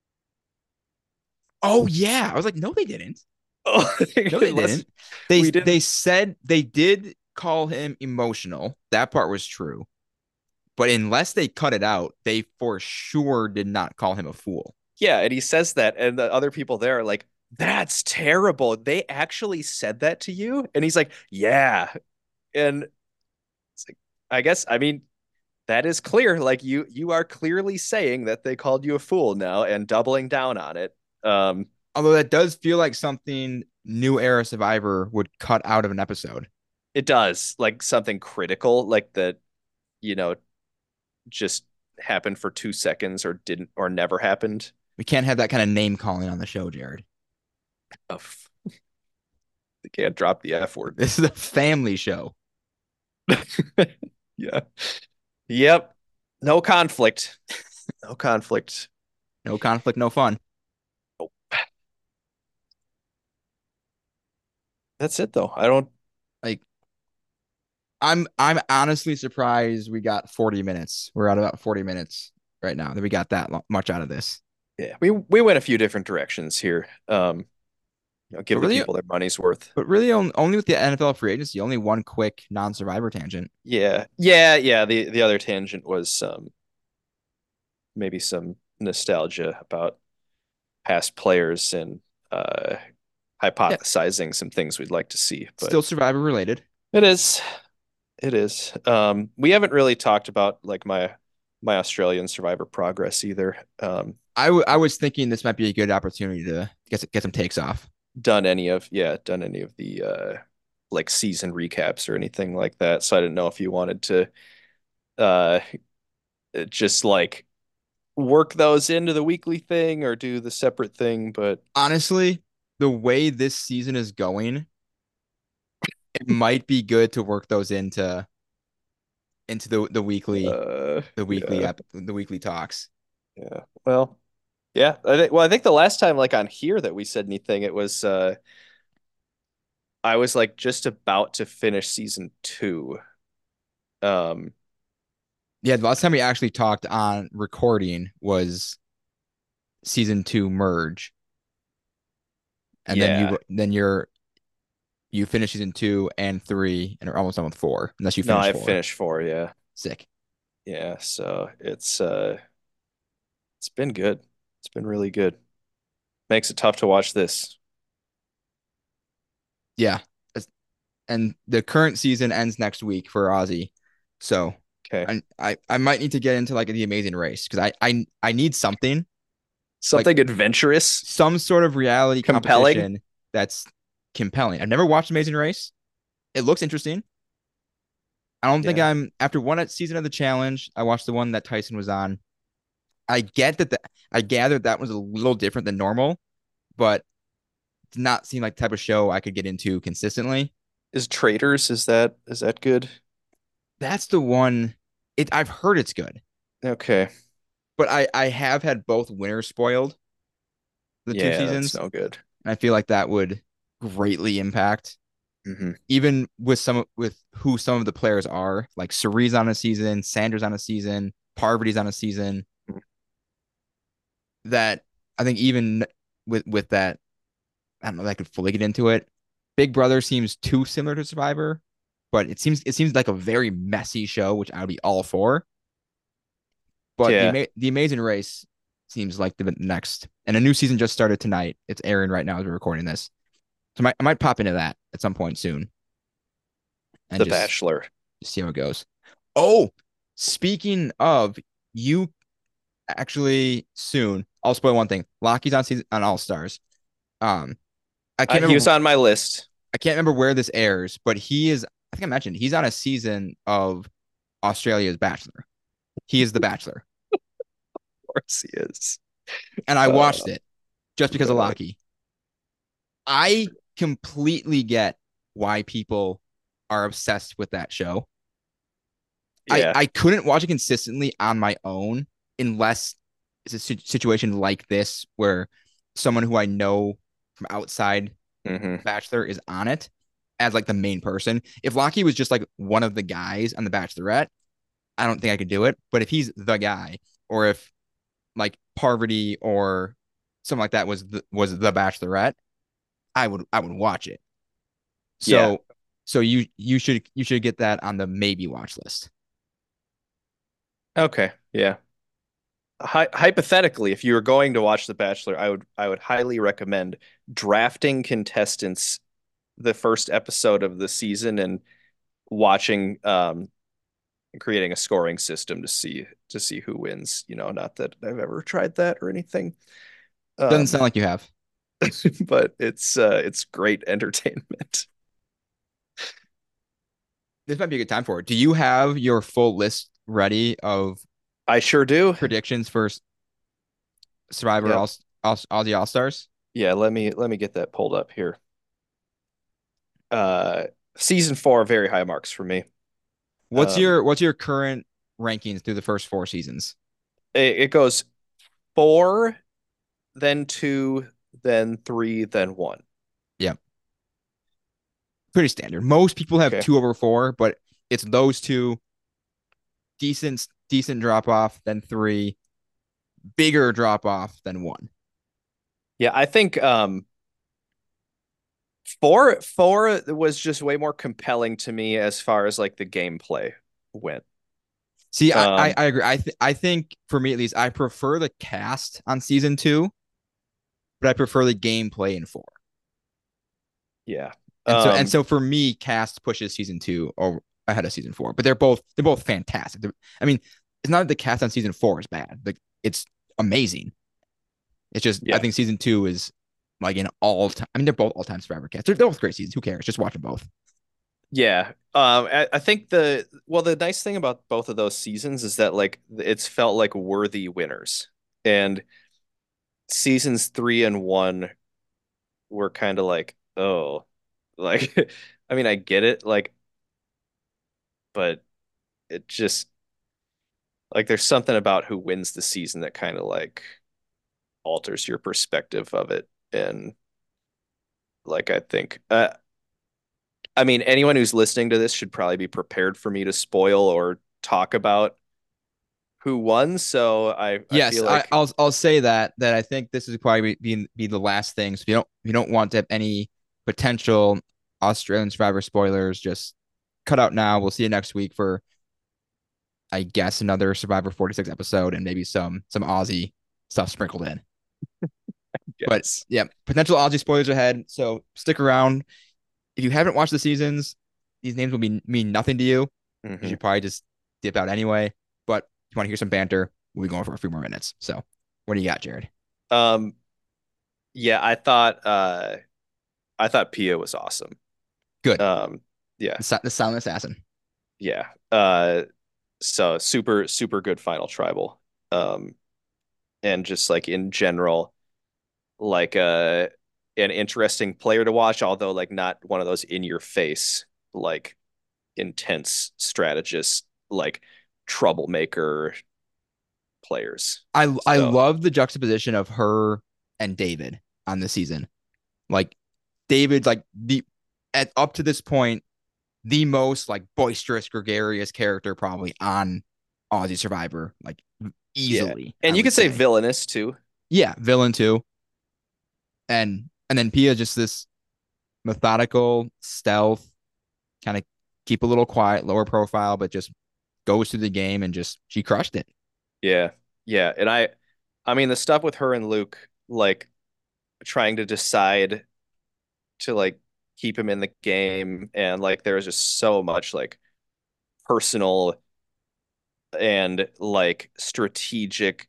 Speaker 3: oh yeah, I was like, no, they didn't.
Speaker 4: Oh,
Speaker 3: No, they
Speaker 4: unless
Speaker 3: didn't. They
Speaker 4: we
Speaker 3: they
Speaker 4: didn't.
Speaker 3: said they did call him emotional. That part was true. But unless they cut it out, they for sure did not call him a fool.
Speaker 4: Yeah, and he says that, and the other people there are like, "That's terrible. They actually said that to you?" And he's like, "Yeah." And it's like, I mean, that is clear. Like you are clearly saying that they called you a fool now and doubling down on it.
Speaker 3: Although that does feel like something New Era Survivor would cut out of an episode.
Speaker 4: It does, like something critical, like that, you know, just happened for 2 seconds or didn't or never happened.
Speaker 3: We can't have that kind of name calling on the show, Jared.
Speaker 4: Oh, they can't drop the F word.
Speaker 3: This is a family show.
Speaker 4: Yeah. Yep. No conflict. No conflict.
Speaker 3: No conflict, no fun.
Speaker 4: Nope. That's it though. I don't.
Speaker 3: Like I'm honestly surprised we got 40 minutes. We're at about 40 minutes right now that we got that much out of this.
Speaker 4: Yeah, we went a few different directions here.
Speaker 3: But
Speaker 4: Give the
Speaker 3: really,
Speaker 4: people their money's worth.
Speaker 3: only with the NFL free agency, only one quick non-survivor tangent.
Speaker 4: Yeah. The other tangent was maybe some nostalgia about past players and
Speaker 3: Yeah,
Speaker 4: hypothesizing some things we'd like to see. But
Speaker 3: still survivor related.
Speaker 4: it is. It is. We haven't really talked about like my Australian Survivor progress either.
Speaker 3: I was thinking this might be a good opportunity to get some takes off.
Speaker 4: Done any of the like season recaps or anything like that. So I didn't know if you wanted to uh just like work those into the weekly thing or do the separate thing, but
Speaker 3: Honestly, the way this season is going, it might be good to work those into
Speaker 4: yeah,
Speaker 3: the weekly talks.
Speaker 4: yeah. Well, yeah. I think the last time like on here that we said anything, it was I was like just about to finish season 2. Um,
Speaker 3: Yeah, the last time we actually talked on recording was season 2 merge, and
Speaker 4: yeah.
Speaker 3: you finish season 2 and 3 and are almost done with 4, unless you
Speaker 4: No,
Speaker 3: finish
Speaker 4: I
Speaker 3: 4.
Speaker 4: finished 4, yeah.
Speaker 3: Sick.
Speaker 4: Yeah, so it's been good. It's been really good. Makes it tough to watch this.
Speaker 3: Yeah, and the current season ends next week for Aussie, so
Speaker 4: Okay.
Speaker 3: I might need to get into like the Amazing Race because I need something like
Speaker 4: Something adventurous,
Speaker 3: some sort of reality
Speaker 4: compelling.
Speaker 3: competition that's compelling. I've never watched Amazing Race. It looks interesting. I don't think
Speaker 4: Yeah.
Speaker 3: I'm after one season of the challenge. I watched the one that Tyson was on. I get that I gathered that was a little different than normal, but did not seem like the type of show I could get into consistently.
Speaker 4: Is Traders, is that good?
Speaker 3: That's the one. I've heard it's good,
Speaker 4: Okay.
Speaker 3: but I have had both winners spoiled the two
Speaker 4: Yeah, that's
Speaker 3: seasons,
Speaker 4: no good.
Speaker 3: and I feel like that would greatly impact
Speaker 4: Hmm.
Speaker 3: even with who some of the players are. Like Cerie's on a season, Sanders on a season, Parvati's on a season. That I think even with that, I don't know if I could fully get into it. Big Brother seems too similar to Survivor, but it seems like a very messy show, which I would be all for. But
Speaker 4: Yeah.
Speaker 3: the Amazing Race seems like the next, and a new season just started tonight. It's airing right now as we're recording this, so I might pop into that at some point soon and
Speaker 4: The
Speaker 3: just
Speaker 4: Bachelor.
Speaker 3: see how it goes. Oh, speaking of, you actually soon. I'll spoil one thing. Lockie's on season on All Stars. Um, I can't
Speaker 4: He was
Speaker 3: remember.
Speaker 4: on my list.
Speaker 3: I can't remember where this airs, but he is. I think I mentioned he's on a season of Australia's Bachelor. He is the Bachelor,
Speaker 4: Of course he is.
Speaker 3: and I
Speaker 4: Uh,
Speaker 3: watched it just because of
Speaker 4: uh,
Speaker 3: Lockie. I completely get why people are obsessed with that show.
Speaker 4: yeah.
Speaker 3: I couldn't watch it consistently on my own unless it's a situation like this where someone who I know from outside
Speaker 4: Hmm.
Speaker 3: Bachelor is on it as like the main person. If Lockie was just like one of the guys on the Bachelorette, I don't think I could do it. But if he's the guy, or if like Parvati or something like that was the Bachelorette, I would watch it.
Speaker 4: Yeah.
Speaker 3: So you should get that on the maybe watch list.
Speaker 4: Okay. Yeah. Hypothetically, if you were going to watch The Bachelor, I would highly recommend drafting contestants the first episode of the season and watching creating a scoring system to see who wins. Not that I've ever tried that or anything.
Speaker 3: Doesn't sound like you have.
Speaker 4: But it's great entertainment.
Speaker 3: This might be a good time for it. Do you have your full list ready of
Speaker 4: I sure do.
Speaker 3: predictions for Survivor
Speaker 4: Yep.
Speaker 3: Aussie All Stars?
Speaker 4: Yeah, let me get that pulled up here. Uh, season 4, very high marks for me. Um,
Speaker 3: What's your current rankings through the first 4 seasons?
Speaker 4: it goes 4, then 2, then 3, then 1.
Speaker 3: Yeah, pretty standard. Most people have
Speaker 4: Okay.
Speaker 3: 2/4, but it's those two decent drop off, then three, bigger drop off than one.
Speaker 4: Yeah, I think 4 was just way more compelling to me as far as like the gameplay went.
Speaker 3: See,
Speaker 4: Um,
Speaker 3: I agree. I think for me at least, I prefer the cast on season 2, but I prefer the gameplay in 4.
Speaker 4: yeah.
Speaker 3: And
Speaker 4: Um,
Speaker 3: so for me, cast pushes season 2 or ahead of season 4. But they're both fantastic. I mean, it's not that the cast on season 4 is bad. Like it's amazing. It's just I
Speaker 4: yeah.
Speaker 3: think season 2 is like an all time. I mean, they're both all time Survivor cast. They're both great seasons. Who cares? Just watch them both.
Speaker 4: Yeah. I think the nice thing about both of those seasons is that like it's felt like worthy winners. And seasons 3 and 1 were kind of like, oh, like I mean, I get it, like, but it just like there's something about who wins the season that kind of like alters your perspective of it. And like I think I mean, anyone who's listening to this should probably be prepared for me to spoil or talk about who won. So I
Speaker 3: Yes,
Speaker 4: feel like
Speaker 3: I'll say that I think this is probably be the last thing. So if you don't want to have any potential Australian Survivor spoilers, just cut out now. We'll see you next week for I guess another Survivor 46 episode and maybe some Aussie stuff sprinkled in. But
Speaker 4: yes.
Speaker 3: yeah, potential Aussie spoilers ahead. So stick around. If you haven't watched the seasons, these names will mean nothing to you. You
Speaker 4: Hmm.
Speaker 3: should probably just dip out anyway. But if you want to hear some banter, we'll be going for a few more minutes. So what do you got, Jared?
Speaker 4: Um, yeah, I thought Pia was awesome.
Speaker 3: Good.
Speaker 4: Um, yeah,
Speaker 3: The silent assassin.
Speaker 4: yeah. So super good final tribal. Um, and just like in general, like an interesting player to watch, although like not one of those in your face, like intense strategist, like troublemaker players.
Speaker 3: I
Speaker 4: So
Speaker 3: love the juxtaposition of her and David on this season. Like David's like the at up to this point the most like boisterous, gregarious character probably on Aussie Survivor, like
Speaker 4: yeah,
Speaker 3: easily, I
Speaker 4: and you
Speaker 3: would
Speaker 4: could say
Speaker 3: say.
Speaker 4: villainous too.
Speaker 3: Yeah, villain too, and then Pia just this methodical stealth, kind of keep a little quiet, lower profile, but just goes through the game and just she crushed it.
Speaker 4: Yeah, yeah, and I mean the stuff with her and Luke, like trying to decide to like keep him in the game, and like there was just so much like personal and like strategic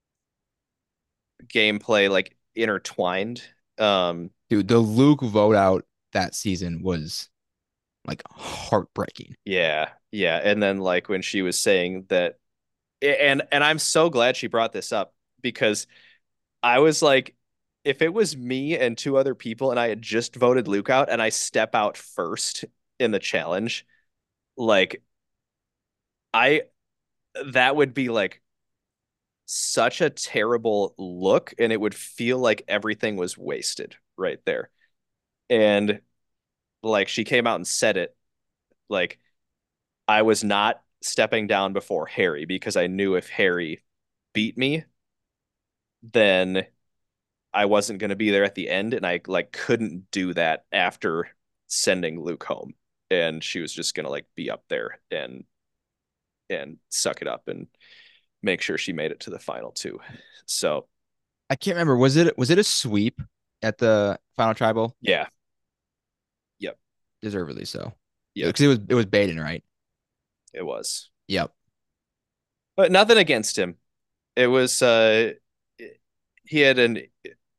Speaker 4: gameplay like intertwined.
Speaker 3: Dude, the Luke vote out that season was like heartbreaking.
Speaker 4: Yeah, yeah, and then like when she was saying that, and I'm so glad she brought this up because I was like, if it was me and 2 other people and I had just voted Luke out and I step out first in the challenge, like I that would be like such a terrible look and it would feel like everything was wasted right there. And like she came out and said it, like I was not stepping down before Harry because I knew if Harry beat me, then I wasn't going to be there at the end and I like couldn't do that after sending Luke home. And she was just going to like be up there and suck it up and make sure she made it to the final 2. So,
Speaker 3: I can't remember. Was it a sweep at the final tribal?
Speaker 4: yeah. Yep.
Speaker 3: Deservedly so.
Speaker 4: Yep.
Speaker 3: Because it was Baden, right?
Speaker 4: It was.
Speaker 3: Yep.
Speaker 4: But nothing against him. It was he had an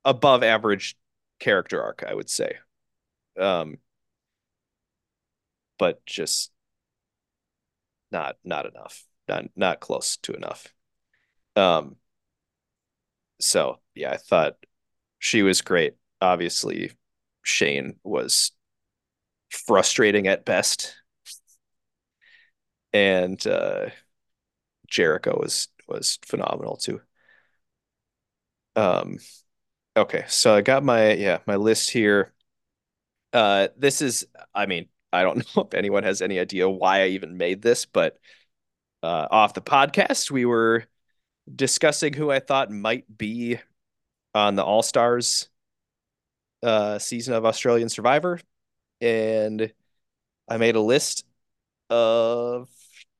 Speaker 4: above average character arc, I would say. Um, but just not enough. Not close to enough. Um, so yeah, I thought she was great. Obviously, Shane was frustrating at best, and Jericho was phenomenal too. Um, okay, so I got my list here. This is, I mean, I don't know if anyone has any idea why I even made this, but off the podcast, we were discussing who I thought might be on the All Stars season of Australian Survivor, and I made a list of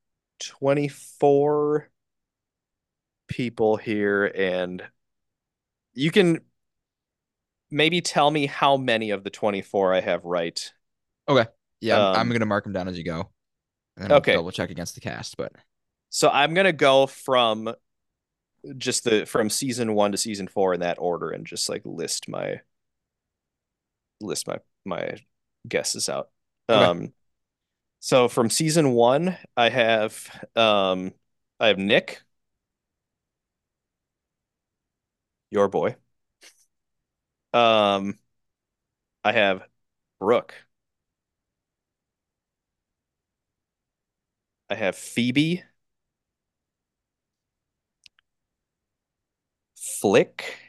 Speaker 4: 24 people here, and you can maybe tell me how many of the 24 I have right.
Speaker 3: Okay. Yeah, I'm
Speaker 4: Um,
Speaker 3: gonna mark them down as you go, and then I'll
Speaker 4: okay,
Speaker 3: double check against the cast. But
Speaker 4: so I'm gonna go from just the from season one to season four in that order, and just like list my guesses out.
Speaker 3: okay.
Speaker 4: Um, so from season one, I have Nick, your boy. Um, I have Brooke. I have Phoebe, Flick,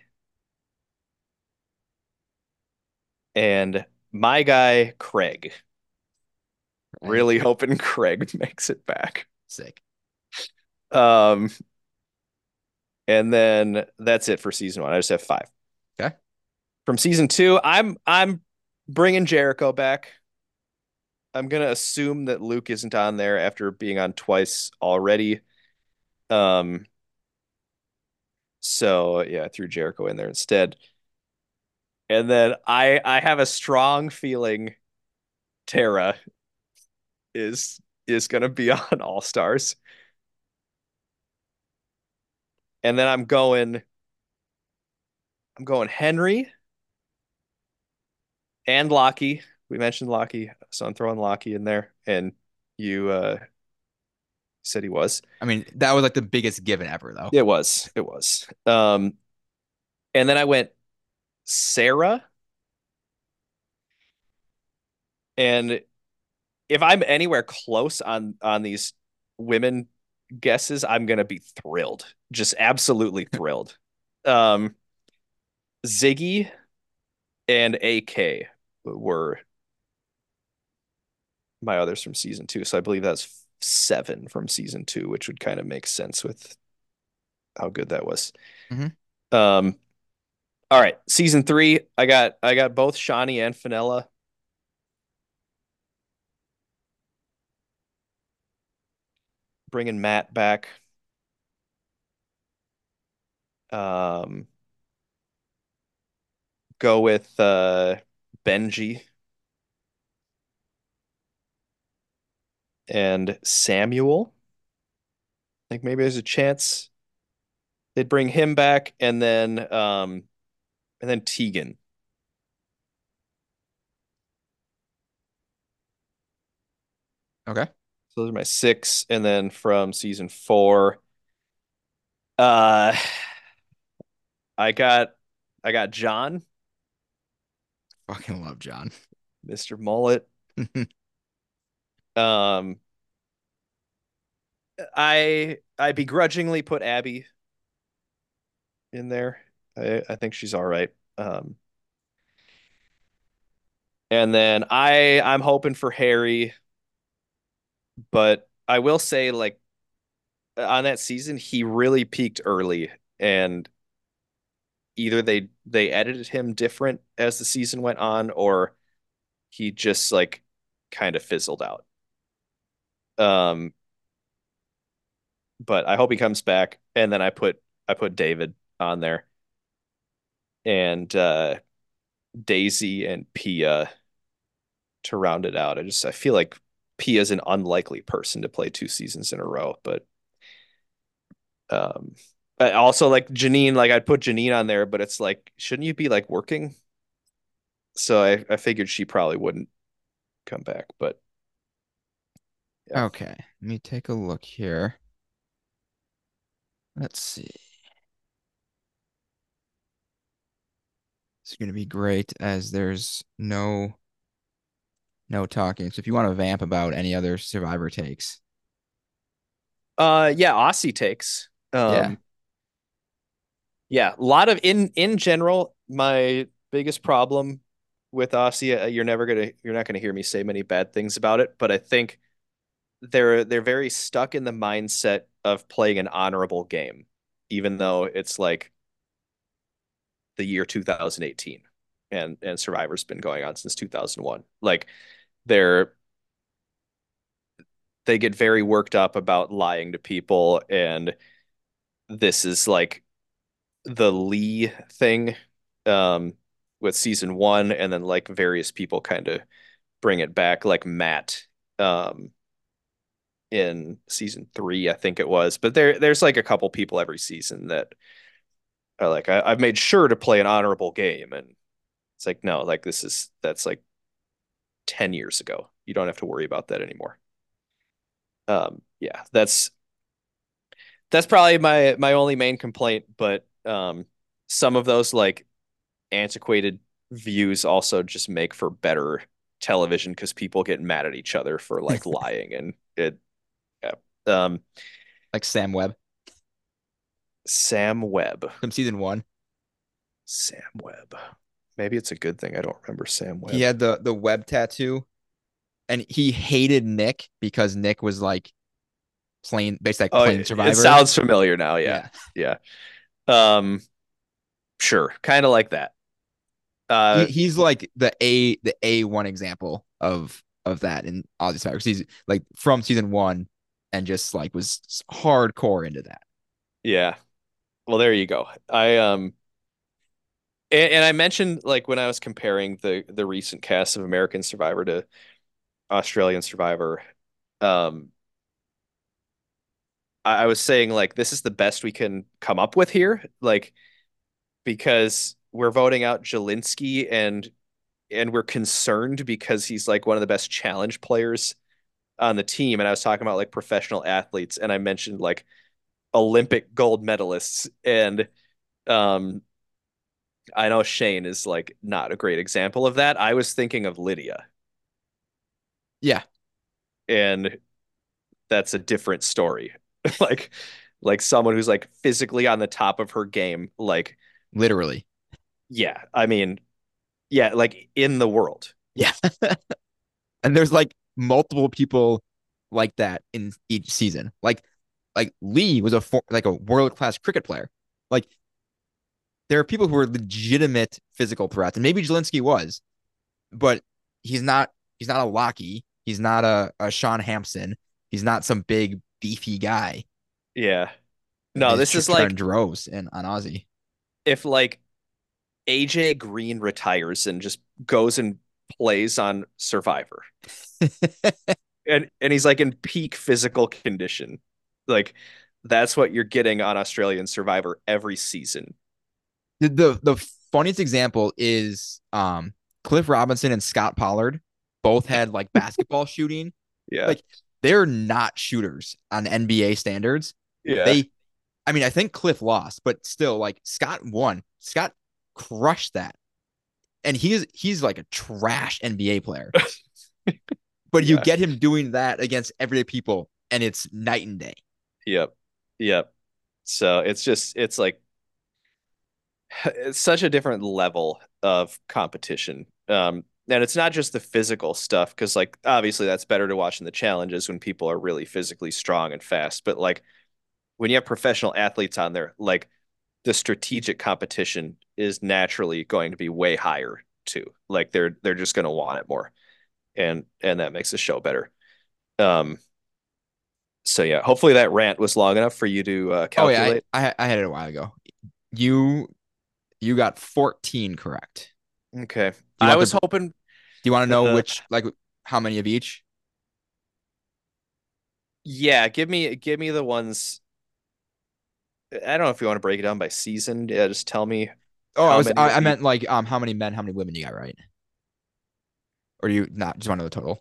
Speaker 4: and my guy Craig.
Speaker 3: Right.
Speaker 4: Really hoping Craig makes it back.
Speaker 3: Sick.
Speaker 4: Um, and then that's it for season one. I just have five.
Speaker 3: Okay.
Speaker 4: From season two, I'm bringing Jericho back. I'm gonna assume that Luke isn't on there after being on twice already. Um, so yeah, I threw Jericho in there instead. And then I have a strong feeling Tara is gonna be on All Stars. And then I'm going Henry and Lockie. We mentioned Lockie, so I'm throwing Lockie in there. And you said he was.
Speaker 3: I mean, that was like the biggest given ever, though.
Speaker 4: It was. It was. And then I went Sarah. And if I'm anywhere close on these women guesses, I'm gonna be thrilled. Just absolutely thrilled. Um, Ziggy and AK were my others from season two. So I believe that's seven from season two, which would kind of make sense with how good that was.
Speaker 3: Hmm.
Speaker 4: Um, all right, season three, I got both Shawnee and Fenella. Bringing Matt back. Um, go with Benji and Samuel. I think maybe there's a chance they'd bring him back, and then Tegan.
Speaker 3: Okay.
Speaker 4: So those are my six. And then from season four, uh I got I got John,
Speaker 3: Fucking love John.
Speaker 4: Mr. Mullet. Um I begrudgingly put Abby in there. I think she's all right. And then I'm hoping for Harry, but I will say like on that season he really peaked early, and either they edited him different as the season went on, or he just like kind of fizzled out. Um, but I hope he comes back. And then I put David on there, and Daisy and Pia to round it out. I feel like Pia's an unlikely person to play two seasons in a row, but um Also, like Janine, like I'd put Janine on there, but it's like, shouldn't you be like working? So I figured she probably wouldn't come back, but yeah.
Speaker 3: Okay, let me take a look here. Let's see. It's going to be great as there's no talking. So if you want to vamp about any other Survivor takes,
Speaker 4: Yeah, Aussie takes.
Speaker 3: yeah.
Speaker 4: Yeah, a lot of in general, my biggest problem with Aussie, you're not gonna hear me say many bad things about it, but I think they're very stuck in the mindset of playing an honorable game, even though it's like the year 2018 and Survivor's been going on since 2001. Like they're they get very worked up about lying to people, and this is like the Lee thing um with season one, and then like various people kind of bring it back, like Matt um in season three, I think it was. But there's like a couple people every season that are like, I've made sure to play an honorable game, and it's like, no, like that's like 10 years ago. You don't have to worry about that anymore. Yeah, that's probably my only main complaint, but some of those like antiquated views also just make for better television because people get mad at each other for like lying and it yeah. Um
Speaker 3: Like Sam Webb
Speaker 4: Sam Webb.
Speaker 3: from season one.
Speaker 4: Sam Webb. Maybe it's a good thing I don't remember Sam
Speaker 3: He
Speaker 4: Webb.
Speaker 3: had the web tattoo and he hated Nick because Nick was like basically like
Speaker 4: Oh,
Speaker 3: plain
Speaker 4: it
Speaker 3: Survivor.
Speaker 4: sounds familiar now. Yeah.
Speaker 3: Yeah.
Speaker 4: Yeah. Um sure. Kind of like that. Uh
Speaker 3: He's like the A1 example of that in Aussie Survivor. 'Cause he's like from season one and just like was hardcore into that.
Speaker 4: yeah. Well, there you go. And I mentioned like when I was comparing the recent cast of American Survivor to Australian Survivor, um, I was saying like this is the best we can come up with here, like because we're voting out Jelinski and we're concerned because he's like one of the best challenge players on the team. And I was talking about like professional athletes, and I mentioned like Olympic gold medalists, and um, I know Shane is like not a great example of that. I was thinking of Lydia,
Speaker 3: Yeah,
Speaker 4: and that's a different story. like like someone who's like physically on the top of her game, like
Speaker 3: literally.
Speaker 4: yeah, I mean, yeah, like in the world.
Speaker 3: Yeah. And there's like multiple people like that in each season. Like Lee was like a world class cricket player. Like there are people who are legitimate physical threats, and maybe Jelinski was, but he's not. He's not a Lockie. He's not a Sean Hampson. He's not some big beefy guy.
Speaker 4: Yeah.
Speaker 3: And they
Speaker 4: No,
Speaker 3: just
Speaker 4: this is
Speaker 3: turn
Speaker 4: like
Speaker 3: droves in on Aussie.
Speaker 4: if like AJ Green retires and just goes and plays on Survivor. And he's like in peak physical condition. Like that's what you're getting on Australian Survivor every season.
Speaker 3: The funniest example is Cliff Robinson and Scott Pollard both had like basketball shooting.
Speaker 4: Yeah.
Speaker 3: Like they're not shooters on NBA standards.
Speaker 4: Yeah.
Speaker 3: They I mean, I think Cliff lost, but still like Scott won. Scott crushed that. And he's like a trash NBA player. But you
Speaker 4: Yeah.
Speaker 3: get him doing that against everyday people and it's night and day.
Speaker 4: Yep. Yep. So it's like it's such a different level of competition. And it's not just the physical stuff, because like obviously that's better to watch in the challenges when people are really physically strong and fast. But like when you have professional athletes on there, like the strategic competition is naturally going to be way higher too. Like they're just going to want it more, and that makes the show better. Um, so yeah, hopefully that rant was long enough for you to
Speaker 3: Oh yeah,
Speaker 4: calculate.
Speaker 3: I had it a while ago. You you got 14 correct.
Speaker 4: Okay,
Speaker 3: Do you
Speaker 4: I
Speaker 3: want the
Speaker 4: was
Speaker 3: do
Speaker 4: hoping
Speaker 3: you want to know
Speaker 4: the
Speaker 3: which like how many of each?
Speaker 4: yeah, give me the ones I don't know if you want to break it down by season. Yeah, just tell me
Speaker 3: Oh,
Speaker 4: how many of
Speaker 3: I
Speaker 4: the
Speaker 3: meant like how many men, how many women you got right? Or do you not just want to know the total?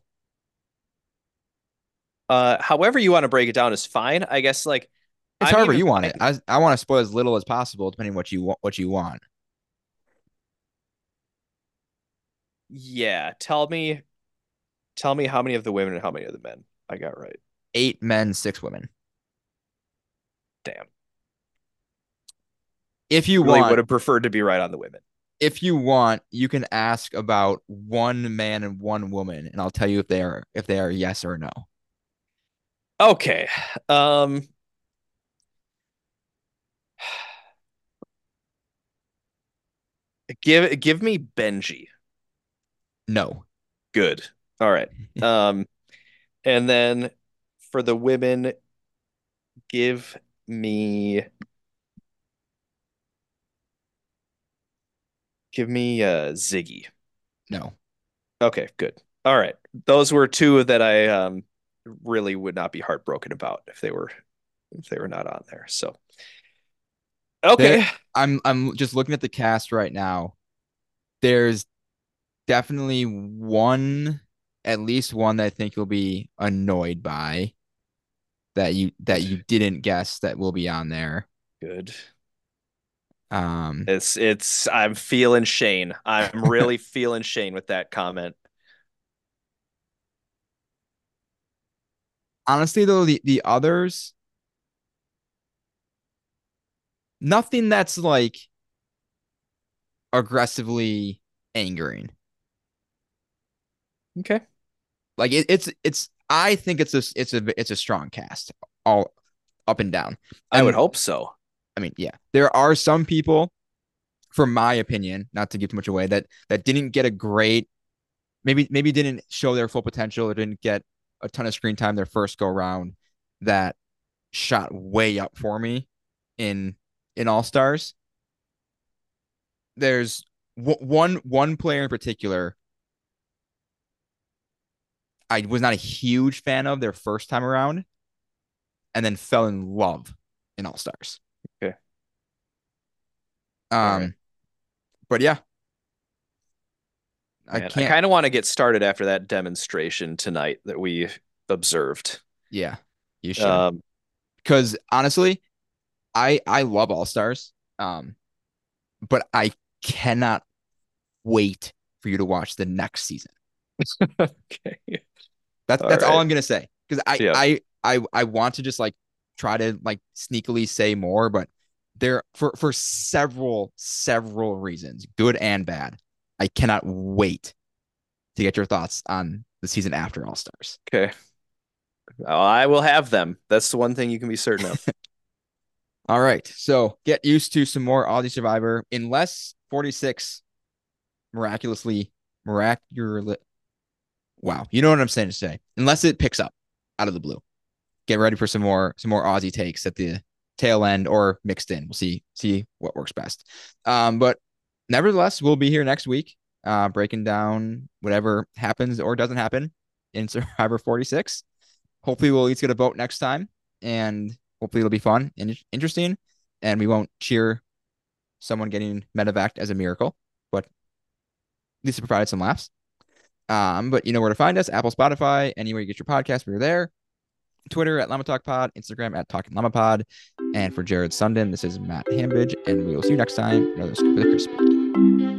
Speaker 4: however you want to break it down is fine. I guess like
Speaker 3: It's
Speaker 4: I'm
Speaker 3: however
Speaker 4: even
Speaker 3: you want
Speaker 4: fine.
Speaker 3: it. I want to spoil as little as possible, depending what you want.
Speaker 4: Yeah, tell me how many of the women and how many of the men I got right.
Speaker 3: 8 men, 6 women.
Speaker 4: Damn.
Speaker 3: If you
Speaker 4: Really
Speaker 3: want,
Speaker 4: would have preferred to be right on the women.
Speaker 3: you can ask about one man and one woman, and I'll tell you if they are yes or no.
Speaker 4: Okay. Um, give me Benji.
Speaker 3: No.
Speaker 4: Good. All right. Um, and then for the women, give me Ziggy.
Speaker 3: No.
Speaker 4: Okay, good. All right. Those were two that I really would not be heartbroken about if they were not on there. So
Speaker 3: There
Speaker 4: okay.
Speaker 3: I'm just looking at the cast right now. There's definitely one, at least one that I think you'll be annoyed by that
Speaker 4: Good.
Speaker 3: you didn't guess that will be on there.
Speaker 4: Good.
Speaker 3: Um,
Speaker 4: It's I'm feeling Shane. I'm really feeling Shane with that comment.
Speaker 3: honestly though, the others, nothing that's like aggressively angering.
Speaker 4: Okay.
Speaker 3: Like it's I think it's a strong cast all up and down.
Speaker 4: I would
Speaker 3: And
Speaker 4: hope so.
Speaker 3: I mean, yeah, there are some people, from my opinion, not to give too much away, that didn't get a great, maybe didn't show their full potential or didn't get a ton of screen time their first go round that shot way up for me in All Stars. There's one player in particular I was not a huge fan of their first time around, and then fell in love in All Stars.
Speaker 4: Okay. All right.
Speaker 3: Um, but yeah, I
Speaker 4: Man, I
Speaker 3: can't.
Speaker 4: kind of want to get started after that demonstration tonight that we observed.
Speaker 3: Yeah, you should.
Speaker 4: Um,
Speaker 3: Because honestly, I love All Stars. But I cannot wait for you to watch the next season.
Speaker 4: okay. All
Speaker 3: That's all
Speaker 4: right.
Speaker 3: I'm gonna say. Because
Speaker 4: Yeah.
Speaker 3: I want to just like try to like sneakily say more, but there for several reasons, good and bad. I cannot wait to get your thoughts on the season after All Stars.
Speaker 4: Okay. I will have them. That's the one thing you can be certain of.
Speaker 3: All right, so get used to some more Aussie Survivor, unless 46 miraculous. Wow, you know what I'm saying to say. Unless it picks up out of the blue, get ready for some more Aussie takes at the tail end or mixed in. We'll see what works best. But nevertheless, we'll be here next week, breaking down whatever happens or doesn't happen in Survivor 46. Hopefully, we'll at least get a vote next time, and hopefully, it'll be fun and interesting. And we won't cheer someone getting medevaced as a miracle, but at least it provided some laughs. But you know where to find us: Apple, Spotify, anywhere you get your podcast, we're there. Twitter at Llama Talk Pod, Instagram at Talking Llama Pod. And for Jared Sundin, this is Matt Hambidge, and we will see you next time. Another Scoop of the Crispy.